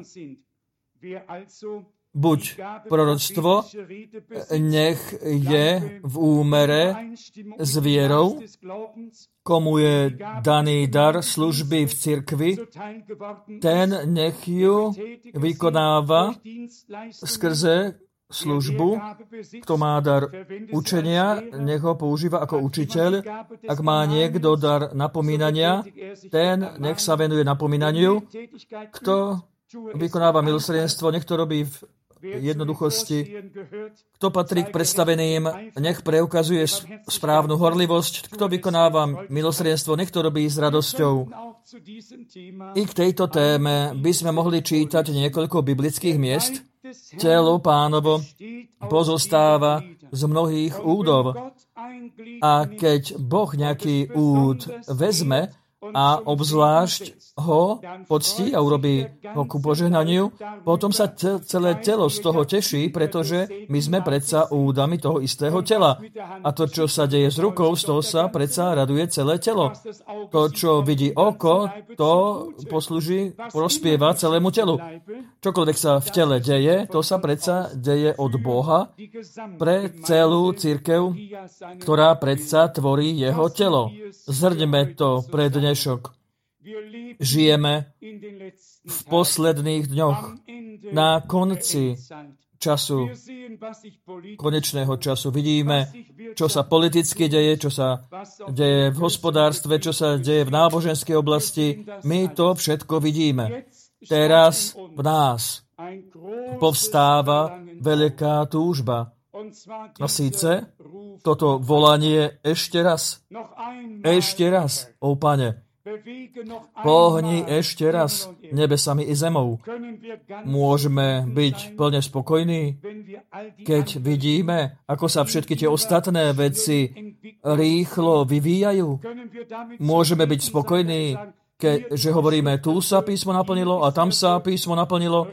buď proroctvo, nech je v úmere s vierou, komu je daný dar služby v cirkvi, ten nech ju vykonáva skrze službu. Kto má dar učenia, nech ho používa ako učiteľ. Ak má niekto dar napomínania, ten nech sa venuje napomínaniu. Kto vykonáva milosrdenstvo, nech to robí v jednoduchosti. Kto patrí k predstaveným, nech preukazuje správnu horlivosť. Kto vykonáva milosrdenstvo, nech to robí s radosťou. I k tejto téme by sme mohli čítať niekoľko biblických miest. Telo Pánovo pozostáva z mnohých údov. A keď Boh nejaký úd vezme a obzvlášť ho poctí a urobí ho ku požehnaniu, potom sa celé telo z toho teší, pretože my sme predsa údami toho istého tela. A to, čo sa deje s rukou, z toho sa predsa raduje celé telo. To, čo vidí oko, to poslúži, prospieva celému telu. Čokoľvek sa v tele deje, to sa predsa deje od Boha pre celú cirkev, ktorá predsa tvorí jeho telo. Zhrňme to pre dnešok. Žijeme v posledných dňoch, na konci času, konečného času. Vidíme, čo sa politicky deje, čo sa deje v hospodárstve, čo sa deje v náboženskej oblasti. My to všetko vidíme. Teraz v nás povstáva veľká túžba. A síce toto volanie ešte raz. Ešte raz, ó Pane. Pohni ešte raz nebesami i zemou. Môžeme byť plne spokojní, keď vidíme, ako sa všetky tie ostatné veci rýchlo vyvíjajú. Môžeme byť spokojní, že hovoríme, tu sa písmo naplnilo a tam sa písmo naplnilo.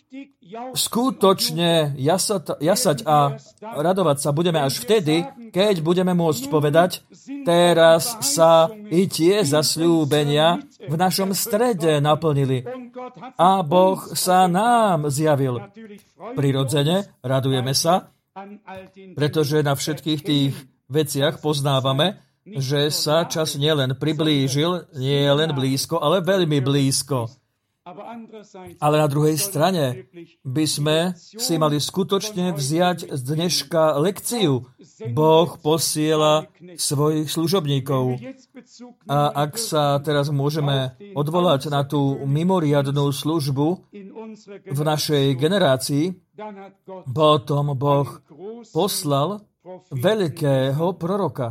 Skutočne jasať, jasať a radovať sa budeme až vtedy, keď budeme môcť povedať, teraz sa i tie zasľúbenia v našom strede naplnili a Boh sa nám zjavil. Prirodzene radujeme sa, pretože na všetkých tých veciach poznávame, že sa čas nielen priblížil, nie len blízko, ale veľmi blízko. Ale na druhej strane by sme si mali skutočne vziať z dneška lekciu. Boh posiela svojich služobníkov. A ak sa teraz môžeme odvolať na tú mimoriadnú službu v našej generácii, potom Boh poslal veľkého proroka.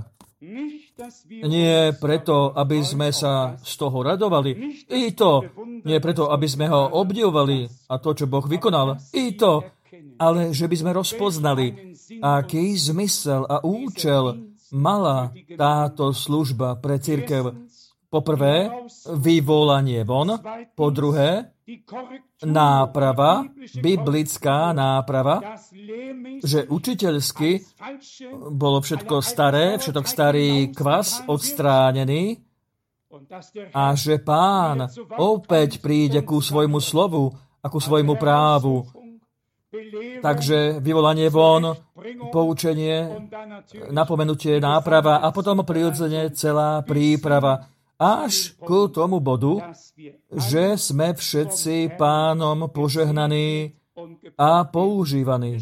Nie preto, aby sme sa z toho radovali. I to. Nie preto, aby sme ho obdivovali a to, čo Boh vykonal. I to. Ale že by sme rozpoznali, aký zmysel a účel mala táto služba pre cirkev. Po prvé, vyvolanie von. Po druhé, náprava, biblická náprava, že učiteľsky bolo všetko staré, všetok starý kvas odstránený a že Pán opäť príde ku svojmu slovu a ku svojmu právu. Takže vyvolanie von, poučenie, napomenutie, náprava a potom prirodzene celá príprava. Až ku tomu bodu, že sme všetci Pánom požehnaní a používaní.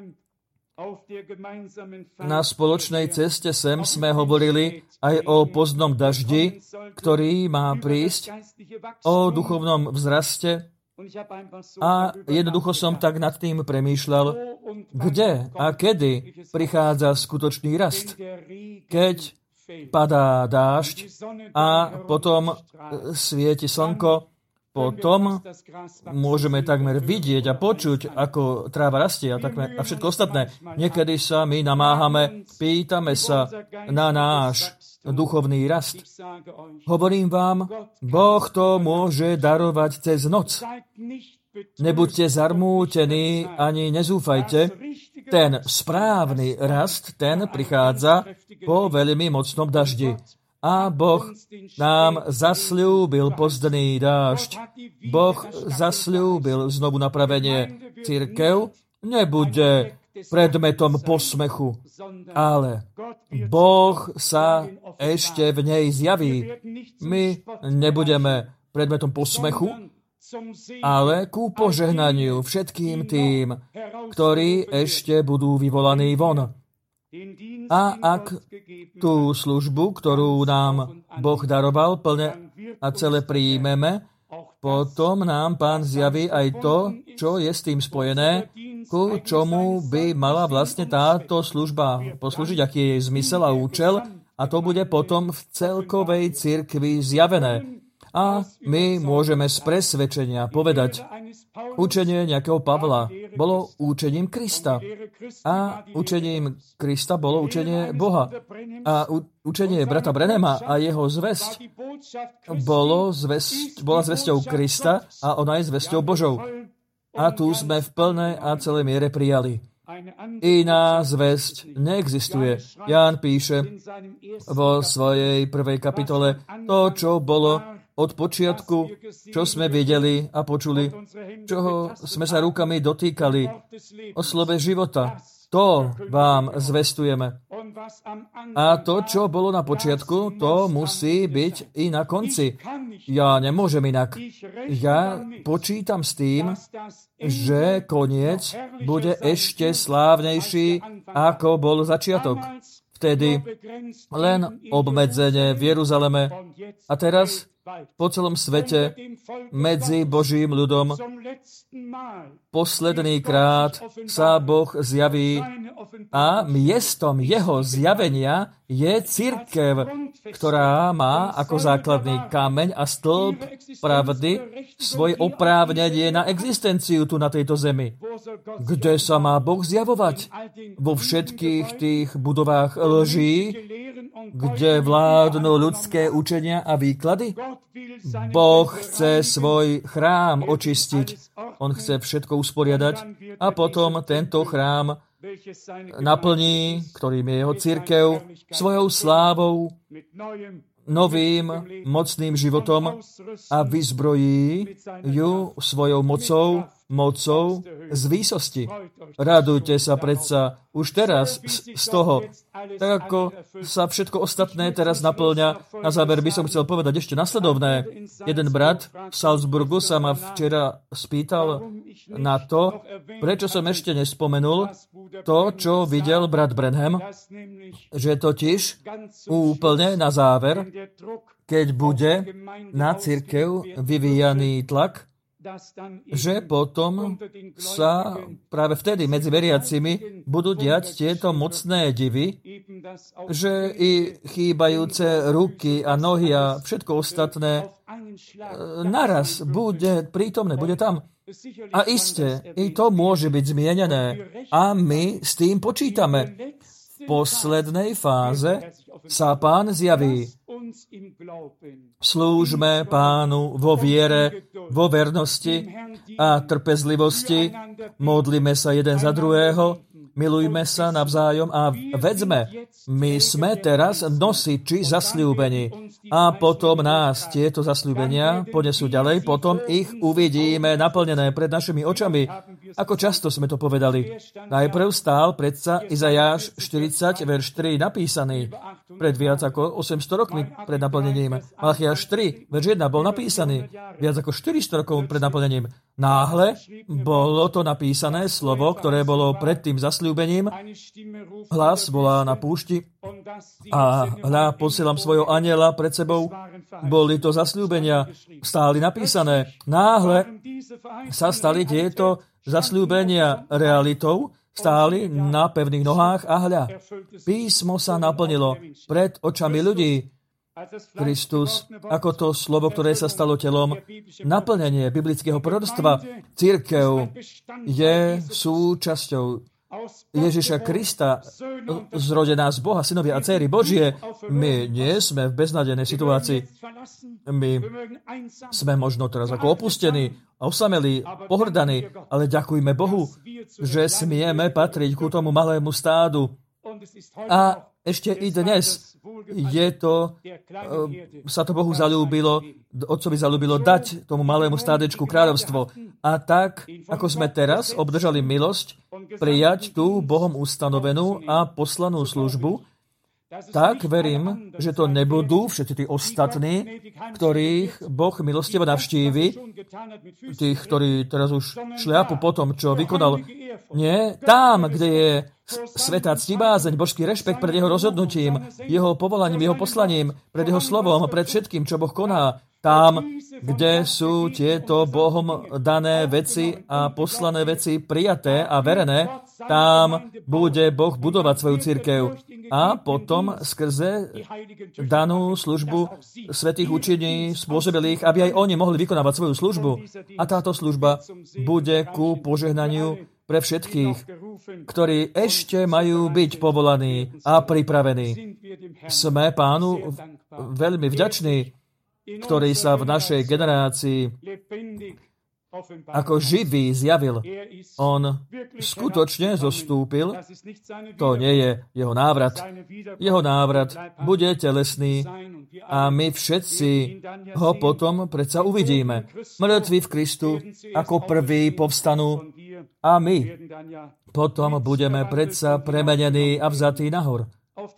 Na spoločnej ceste sem sme hovorili aj o pozdnom daždi, ktorý má prísť, o duchovnom vzraste, a jednoducho som tak nad tým premýšľal, kde a kedy prichádza skutočný rast. Keď padá dážď a potom svieti slnko, potom môžeme takmer vidieť a počuť, ako tráva rastie a, takmer, a všetko ostatné. Niekedy sa my namáhame, pýtame sa na náš duchovný rast. Hovorím vám, Boh to môže darovať cez noc. Nebuďte zarmútení ani nezúfajte. Ten správny rast, ten prichádza po veľmi mocnom daždi. A Boh nám zasľúbil pozdný dážď. Boh zasľúbil znovu napravenie. Cirkev nebude predmetom posmechu, ale Boh sa ešte v nej zjaví. My nebudeme predmetom posmechu, ale ku požehnaniu všetkým tým, ktorí ešte budú vyvolaní von. A ak tú službu, ktorú nám Boh daroval, plne a celé príjmeme, potom nám Pán zjaví aj to, čo je s tým spojené, ku čomu by mala vlastne táto služba poslúžiť, aký je jej zmysel a účel, a to bude potom v celkovej cirkvi zjavené. A my môžeme z presvedčenia povedať, učenie nejakého Pavla bolo učením Krista. A učením Krista bolo učenie Boha. A učenie brata Branhama a jeho zvesť bolo zvesť, bola zvesťou Krista a ona je zvesťou Božou. A tu sme v plnej a celej miere prijali. Iná zvesť neexistuje. Ján píše vo svojej prvej kapitole to, čo bolo od počiatku, čo sme videli a počuli, čoho sme sa rukami dotýkali, o slove života. To vám zvestujeme. A to, čo bolo na počiatku, to musí byť i na konci. Ja nemôžem inak. Ja počítam s tým, že koniec bude ešte slávnejší, ako bol začiatok. Vtedy len obmedzenie v Jeruzaleme a teraz po celom svete medzi Božím ľudom posledný krát sa Boh zjaví a miestom jeho zjavenia je cirkev, ktorá má ako základný kameň a stĺp pravdy svoje oprávnenie na existenciu tu na tejto zemi. Kde sa má Boh zjavovať? Vo všetkých tých budovách lží, kde vládnu ľudské učenia a výklady? Boh chce svoj chrám očistiť. On chce všetko usporiadať a potom tento chrám naplní, ktorým je jeho cirkev, svojou slávou, novým mocným životom a vyzbrojí ju svojou mocou, mocou z výsosti. Radujte sa predsa už teraz z, z toho, tak ako sa všetko ostatné teraz naplňa. Na záver by som chcel povedať ešte nasledovné. Jeden brat v Salzburgu sa ma včera spýtal na to, prečo som ešte nespomenul to, čo videl brat Branham, že totiž úplne na záver, keď bude na cirkev vyvíjaný tlak, že potom sa práve vtedy medzi veriacimi budú diať tieto mocné divy, že i chýbajúce ruky a nohy a všetko ostatné naraz bude prítomné, bude tam. A iste, i to môže byť zmienené. A my s tým počítame. V poslednej fáze sa Pán zjaví. Slúžme Pánu vo viere, vo vernosti a trpezlivosti, modlíme sa jeden za druhého, milujme sa navzájom a vedzme, my sme teraz nosiči zasľúbení a potom nás tieto zasľúbenia ponesú ďalej, potom ich uvidíme naplnené pred našimi očami. Ako často sme to povedali. Najprv stál predsa Izajáš štyridsať, verš tri napísaný pred viac ako osemsto rokmi pred naplnením. Malachiáš tri, verš jeden bol napísaný viac ako štyristo rokov pred naplnením. Náhle bolo to napísané slovo, ktoré bolo pred tým zasľúbením. Hlas volá na púšti a hľa, posielam svojho anjela pred sebou. Boli to zasľúbenia, stáli napísané. Náhle sa stali tieto zasľúbenia realitou, stáli na pevných nohách a hľa, písmo sa naplnilo pred očami ľudí. Kristus, ako to slovo, ktoré sa stalo telom, naplnenie biblického proroctva, cirkev je súčasťou Ježiša Krista, zrodená z Boha, synovia a dcéry Božie. My nie sme v beznadenej situácii. My sme možno teraz ako opustení, osamelí, pohrdaní, ale ďakujme Bohu, že smieme patriť ku tomu malému stádu. A ešte i dnes je to, sa to Bohu zalúbilo, Otcovi zalúbilo dať tomu malému stádečku kráľovstvo. A tak, ako sme teraz obdržali milosť prijať tú Bohom ustanovenú a poslanú službu, tak verím, že to nebudú všetci tí ostatní, ktorých Boh milostivo navštívi, tých, ktorí teraz už šliapu po tom, čo vykonal. Nie, tam, kde je svätá ctibázeň, božský rešpekt pred jeho rozhodnutím, jeho povolaním, jeho poslaním, pred jeho slovom, pred všetkým, čo Boh koná. Tam, kde sú tieto Bohom dané veci a poslané veci prijaté a verené, tam bude Boh budovať svoju cirkev. A potom skrze danú službu svätých učení spôsobilých, aby aj oni mohli vykonávať svoju službu. A táto služba bude ku požehnaniu pre všetkých, ktorí ešte majú byť povolaní a pripravení. Sme Pánu veľmi vďační, ktorý sa v našej generácii ako živý zjavil. On skutočne zostúpil. To nie je jeho návrat. Jeho návrat bude telesný a my všetci ho potom predsa uvidíme. Mŕtvi v Kristu ako prví povstanú a my potom budeme predsa premenení a vzatí nahor.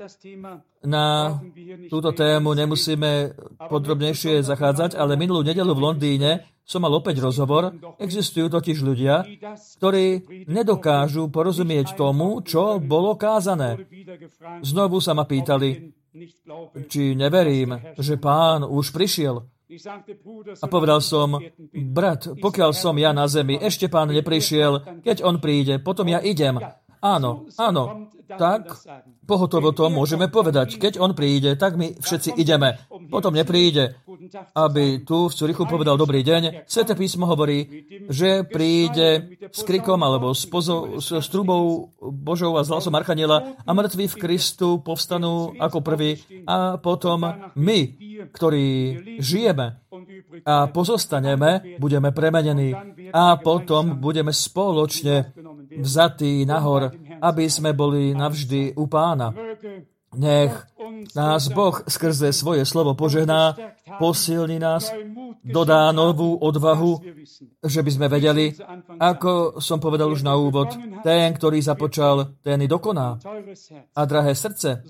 Na túto tému nemusíme podrobnejšie zachádzať, ale minulú nedeľu v Londýne som mal opäť rozhovor. Existujú totiž ľudia, ktorí nedokážu porozumieť tomu, čo bolo kázané. Znovu sa ma pýtali, či neverím, že Pán už prišiel. A povedal som, brat, pokiaľ som ja na zemi, ešte Pán neprišiel, keď on príde, potom ja idem. Áno, áno, tak pohotovo to môžeme povedať. Keď on príde, tak my všetci ideme. Potom nepríde, aby tu v Curichu povedal dobrý deň. Sväté písmo hovorí, že príde s krikom alebo s, pozo- s trubou Božou a s hlasom archaniela a mŕtvi v Kristu povstanú ako prví a potom my, ktorí žijeme a pozostaneme, budeme premenení a potom budeme spoločne vzatí nahor, aby sme boli navždy u Pána. Nech nás Boh skrze svoje slovo požehná, posilní nás, dodá novú odvahu, že by sme vedeli, ako som povedal už na úvod, ten, ktorý započal, ten i dokoná. A drahé srdce,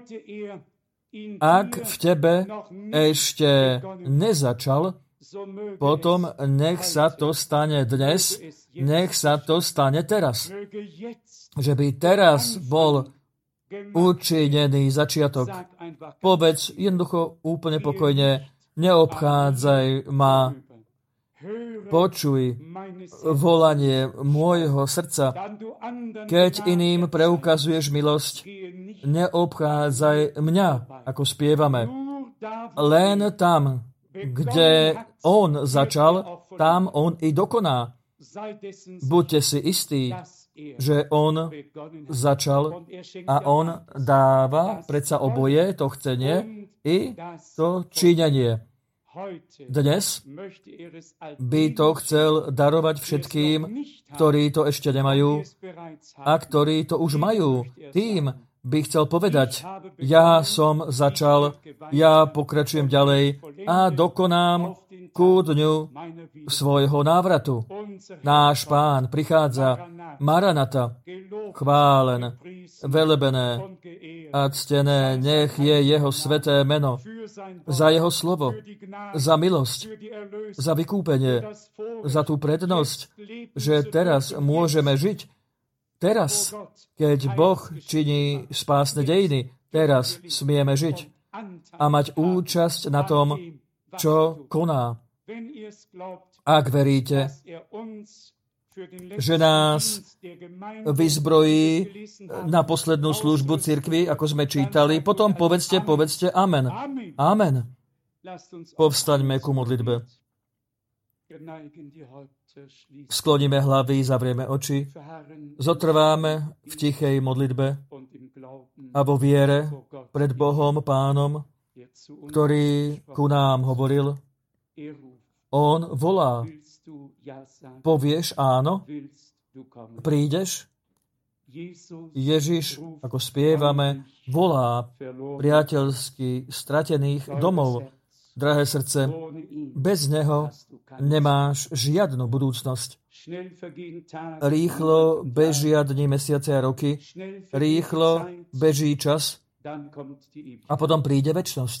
ak v tebe ešte nezačal, potom nech sa to stane dnes, nech sa to stane teraz. Že by teraz bol učinený začiatok. Povedz jednoducho úplne pokojne, neobchádzaj ma, počuj volanie môjho srdca. Keď iným preukazuješ milosť, neobchádzaj mňa, ako spievame. Len tam, kde on začal, tam on i dokoná. Buďte si istí, že on začal a on dáva predsa oboje, to chcenie i to činenie. Dnes by to chcel darovať všetkým, ktorí to ešte nemajú a ktorí to už majú. Tým by chcel povedať, ja som začal, ja pokračujem ďalej a dokonám ku dňu svojho návratu. Náš Pán prichádza, Maranata, chválen, velebené a ctené, nech je jeho sveté meno za jeho slovo, za milosť, za vykúpenie, za tú prednosť, že teraz môžeme žiť. Teraz, keď Boh činí spásne dejiny, teraz smieme žiť a mať účasť na tom, čo koná. Ak veríte, že nás vyzbrojí na poslednú službu cirkvi, ako sme čítali, potom povedzte, povedzte amen. Amen. Povstaňme ku modlitbe. Skloníme hlavy, zavrieme oči, zotrváme v tichej modlitbe a vo viere pred Bohom Pánom, ktorý ku nám hovoril. On volá. Povieš áno? Prídeš? Ježiš, ako spievame, volá priateľsky stratených domov. Drahé srdce, bez neho nemáš žiadnu budúcnosť. Rýchlo bežia dni, mesiace a roky, rýchlo beží čas a potom príde večnosť.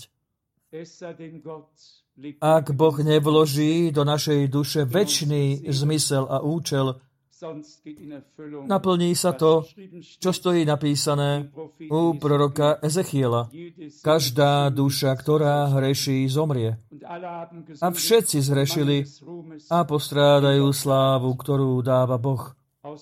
Ak Boh nevloží do našej duše večný zmysel a účel, naplní sa to, čo stojí napísané u proroka Ezechiela. Každá duša, ktorá hreší, zomrie. A všetci zhrešili a postrádajú slávu, ktorú dáva Boh.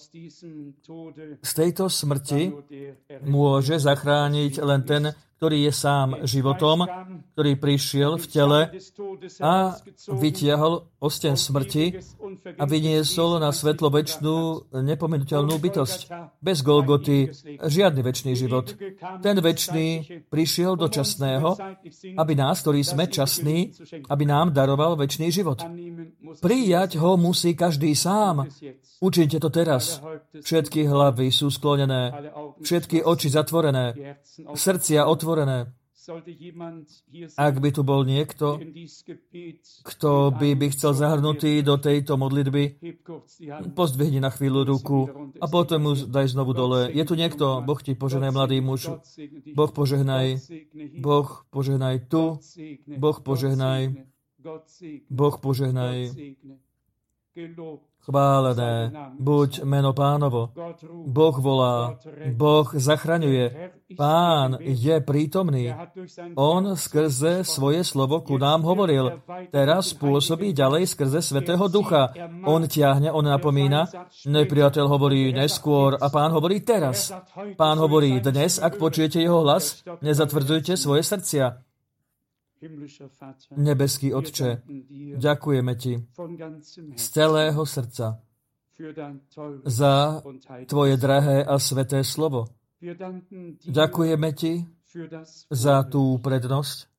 Z tejto smrti môže zachrániť len ten, ktorý je sám životom, ktorý prišiel v tele a vytiahol osteň smrti a vyniesol na svetlo večnú, nepomenuteľnú bytosť. Bez Golgoty žiadny večný život. Ten večný prišiel do časného, aby nás, ktorí sme časní, aby nám daroval večný život. Prijať ho musí každý sám. Učite to teraz. Všetky hlavy sú sklonené, všetky oči zatvorené, srdcia otvorené. Ak by tu bol niekto, kto by, by chcel zahrnutý do tejto modlitby, pozdvihni na chvíľu ruku a potom mu daj znovu dole. Je tu niekto? Boh ti požehnaj, mladý muž. Boh požehnaj. Boh požehnaj tu. Boh požehnaj. Boh požehnaj. Chválené buď meno Pánovo. Boh volá, Boh zachraňuje. Pán je prítomný. On skrze svoje slovo ku nám hovoril. Teraz pôsobí ďalej skrze Svätého Ducha. On ťahne, on napomína. Nepriateľ hovorí neskôr a Pán hovorí teraz. Pán hovorí dnes, ak počujete jeho hlas, nezatvrdzujte svoje srdcia. Nebeský Otče, ďakujeme Ti z celého srdca za Tvoje drahé a sveté slovo. Ďakujeme Ti za tú prednosť,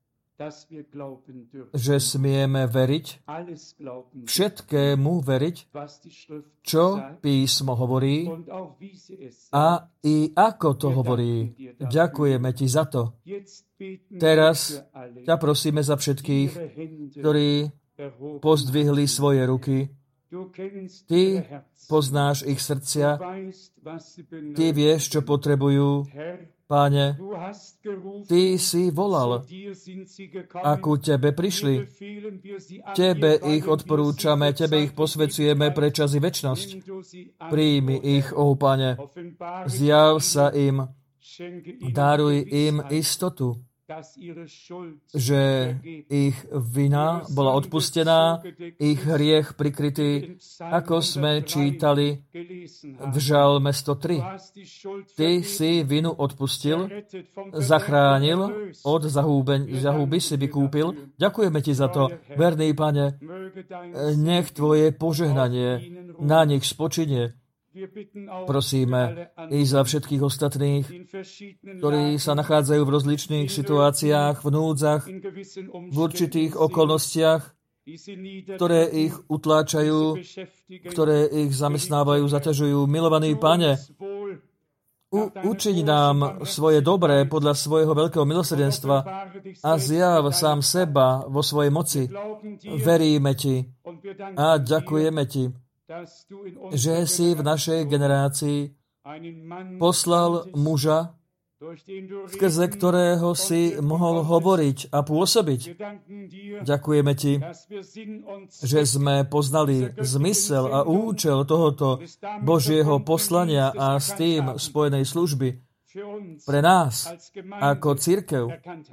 že smieme veriť, všetkému veriť, čo písmo hovorí a i ako to hovorí. Ďakujeme Ti za to. Teraz ťa prosíme za všetkých, ktorí pozdvihli svoje ruky. Ty poznáš ich srdcia. Ty vieš, čo potrebujú. Páne, Ty si volal a ku Tebe prišli. Tebe ich odporúčame, Tebe ich posvedzujeme pre čas i večnosť. Príjmi ich, ó Pane. Zjav sa im. Daruj im istotu, že ich vina bola odpustená, ich hriech prikrytý, ako sme čítali v Žalme sto tri. Ty si vinu odpustil, zachránil, od zahúby si vykúpil. Ďakujeme Ti za to, verný Pane. Nech Tvoje požehnanie na nich spočinie. Prosíme i za všetkých ostatných, ktorí sa nachádzajú v rozličných situáciách, v núdzach, v určitých okolnostiach, ktoré ich utláčajú, ktoré ich zamestnávajú, zaťažujú. Milovaný Pane, u, učiň nám svoje dobré podľa svojho veľkého milosrdenstva a zjav sám seba vo svojej moci. Veríme Ti a ďakujeme Ti, že si v našej generácii poslal muža, skrze ktorého si mohol hovoriť a pôsobiť. Ďakujeme Ti, že sme poznali zmysel a účel tohoto Božieho poslania a s tým spojenej služby pre nás ako cirkev.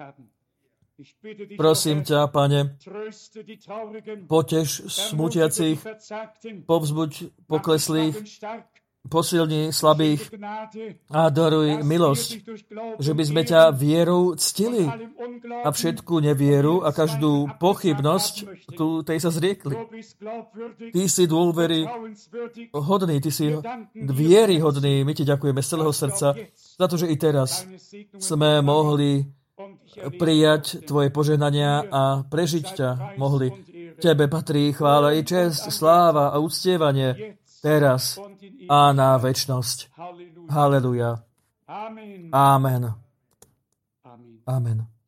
Prosím ťa, Pane, potež smutiacich, povzbuď pokleslých, posilni slabých a daruj milosť, že by sme ťa vierou ctili a všetku nevieru a každú pochybnosť tu tej sa zriekli. Ty si dôvery hodný, ty si viery hodný. My ti ďakujeme z celého srdca za to, že i teraz sme mohli prijať tvoje požehnania a prežiť ťa mohli. Tebe patrí chvála i česť, sláva a uctievanie teraz a na večnosť. Haleluja. Amen. Amen.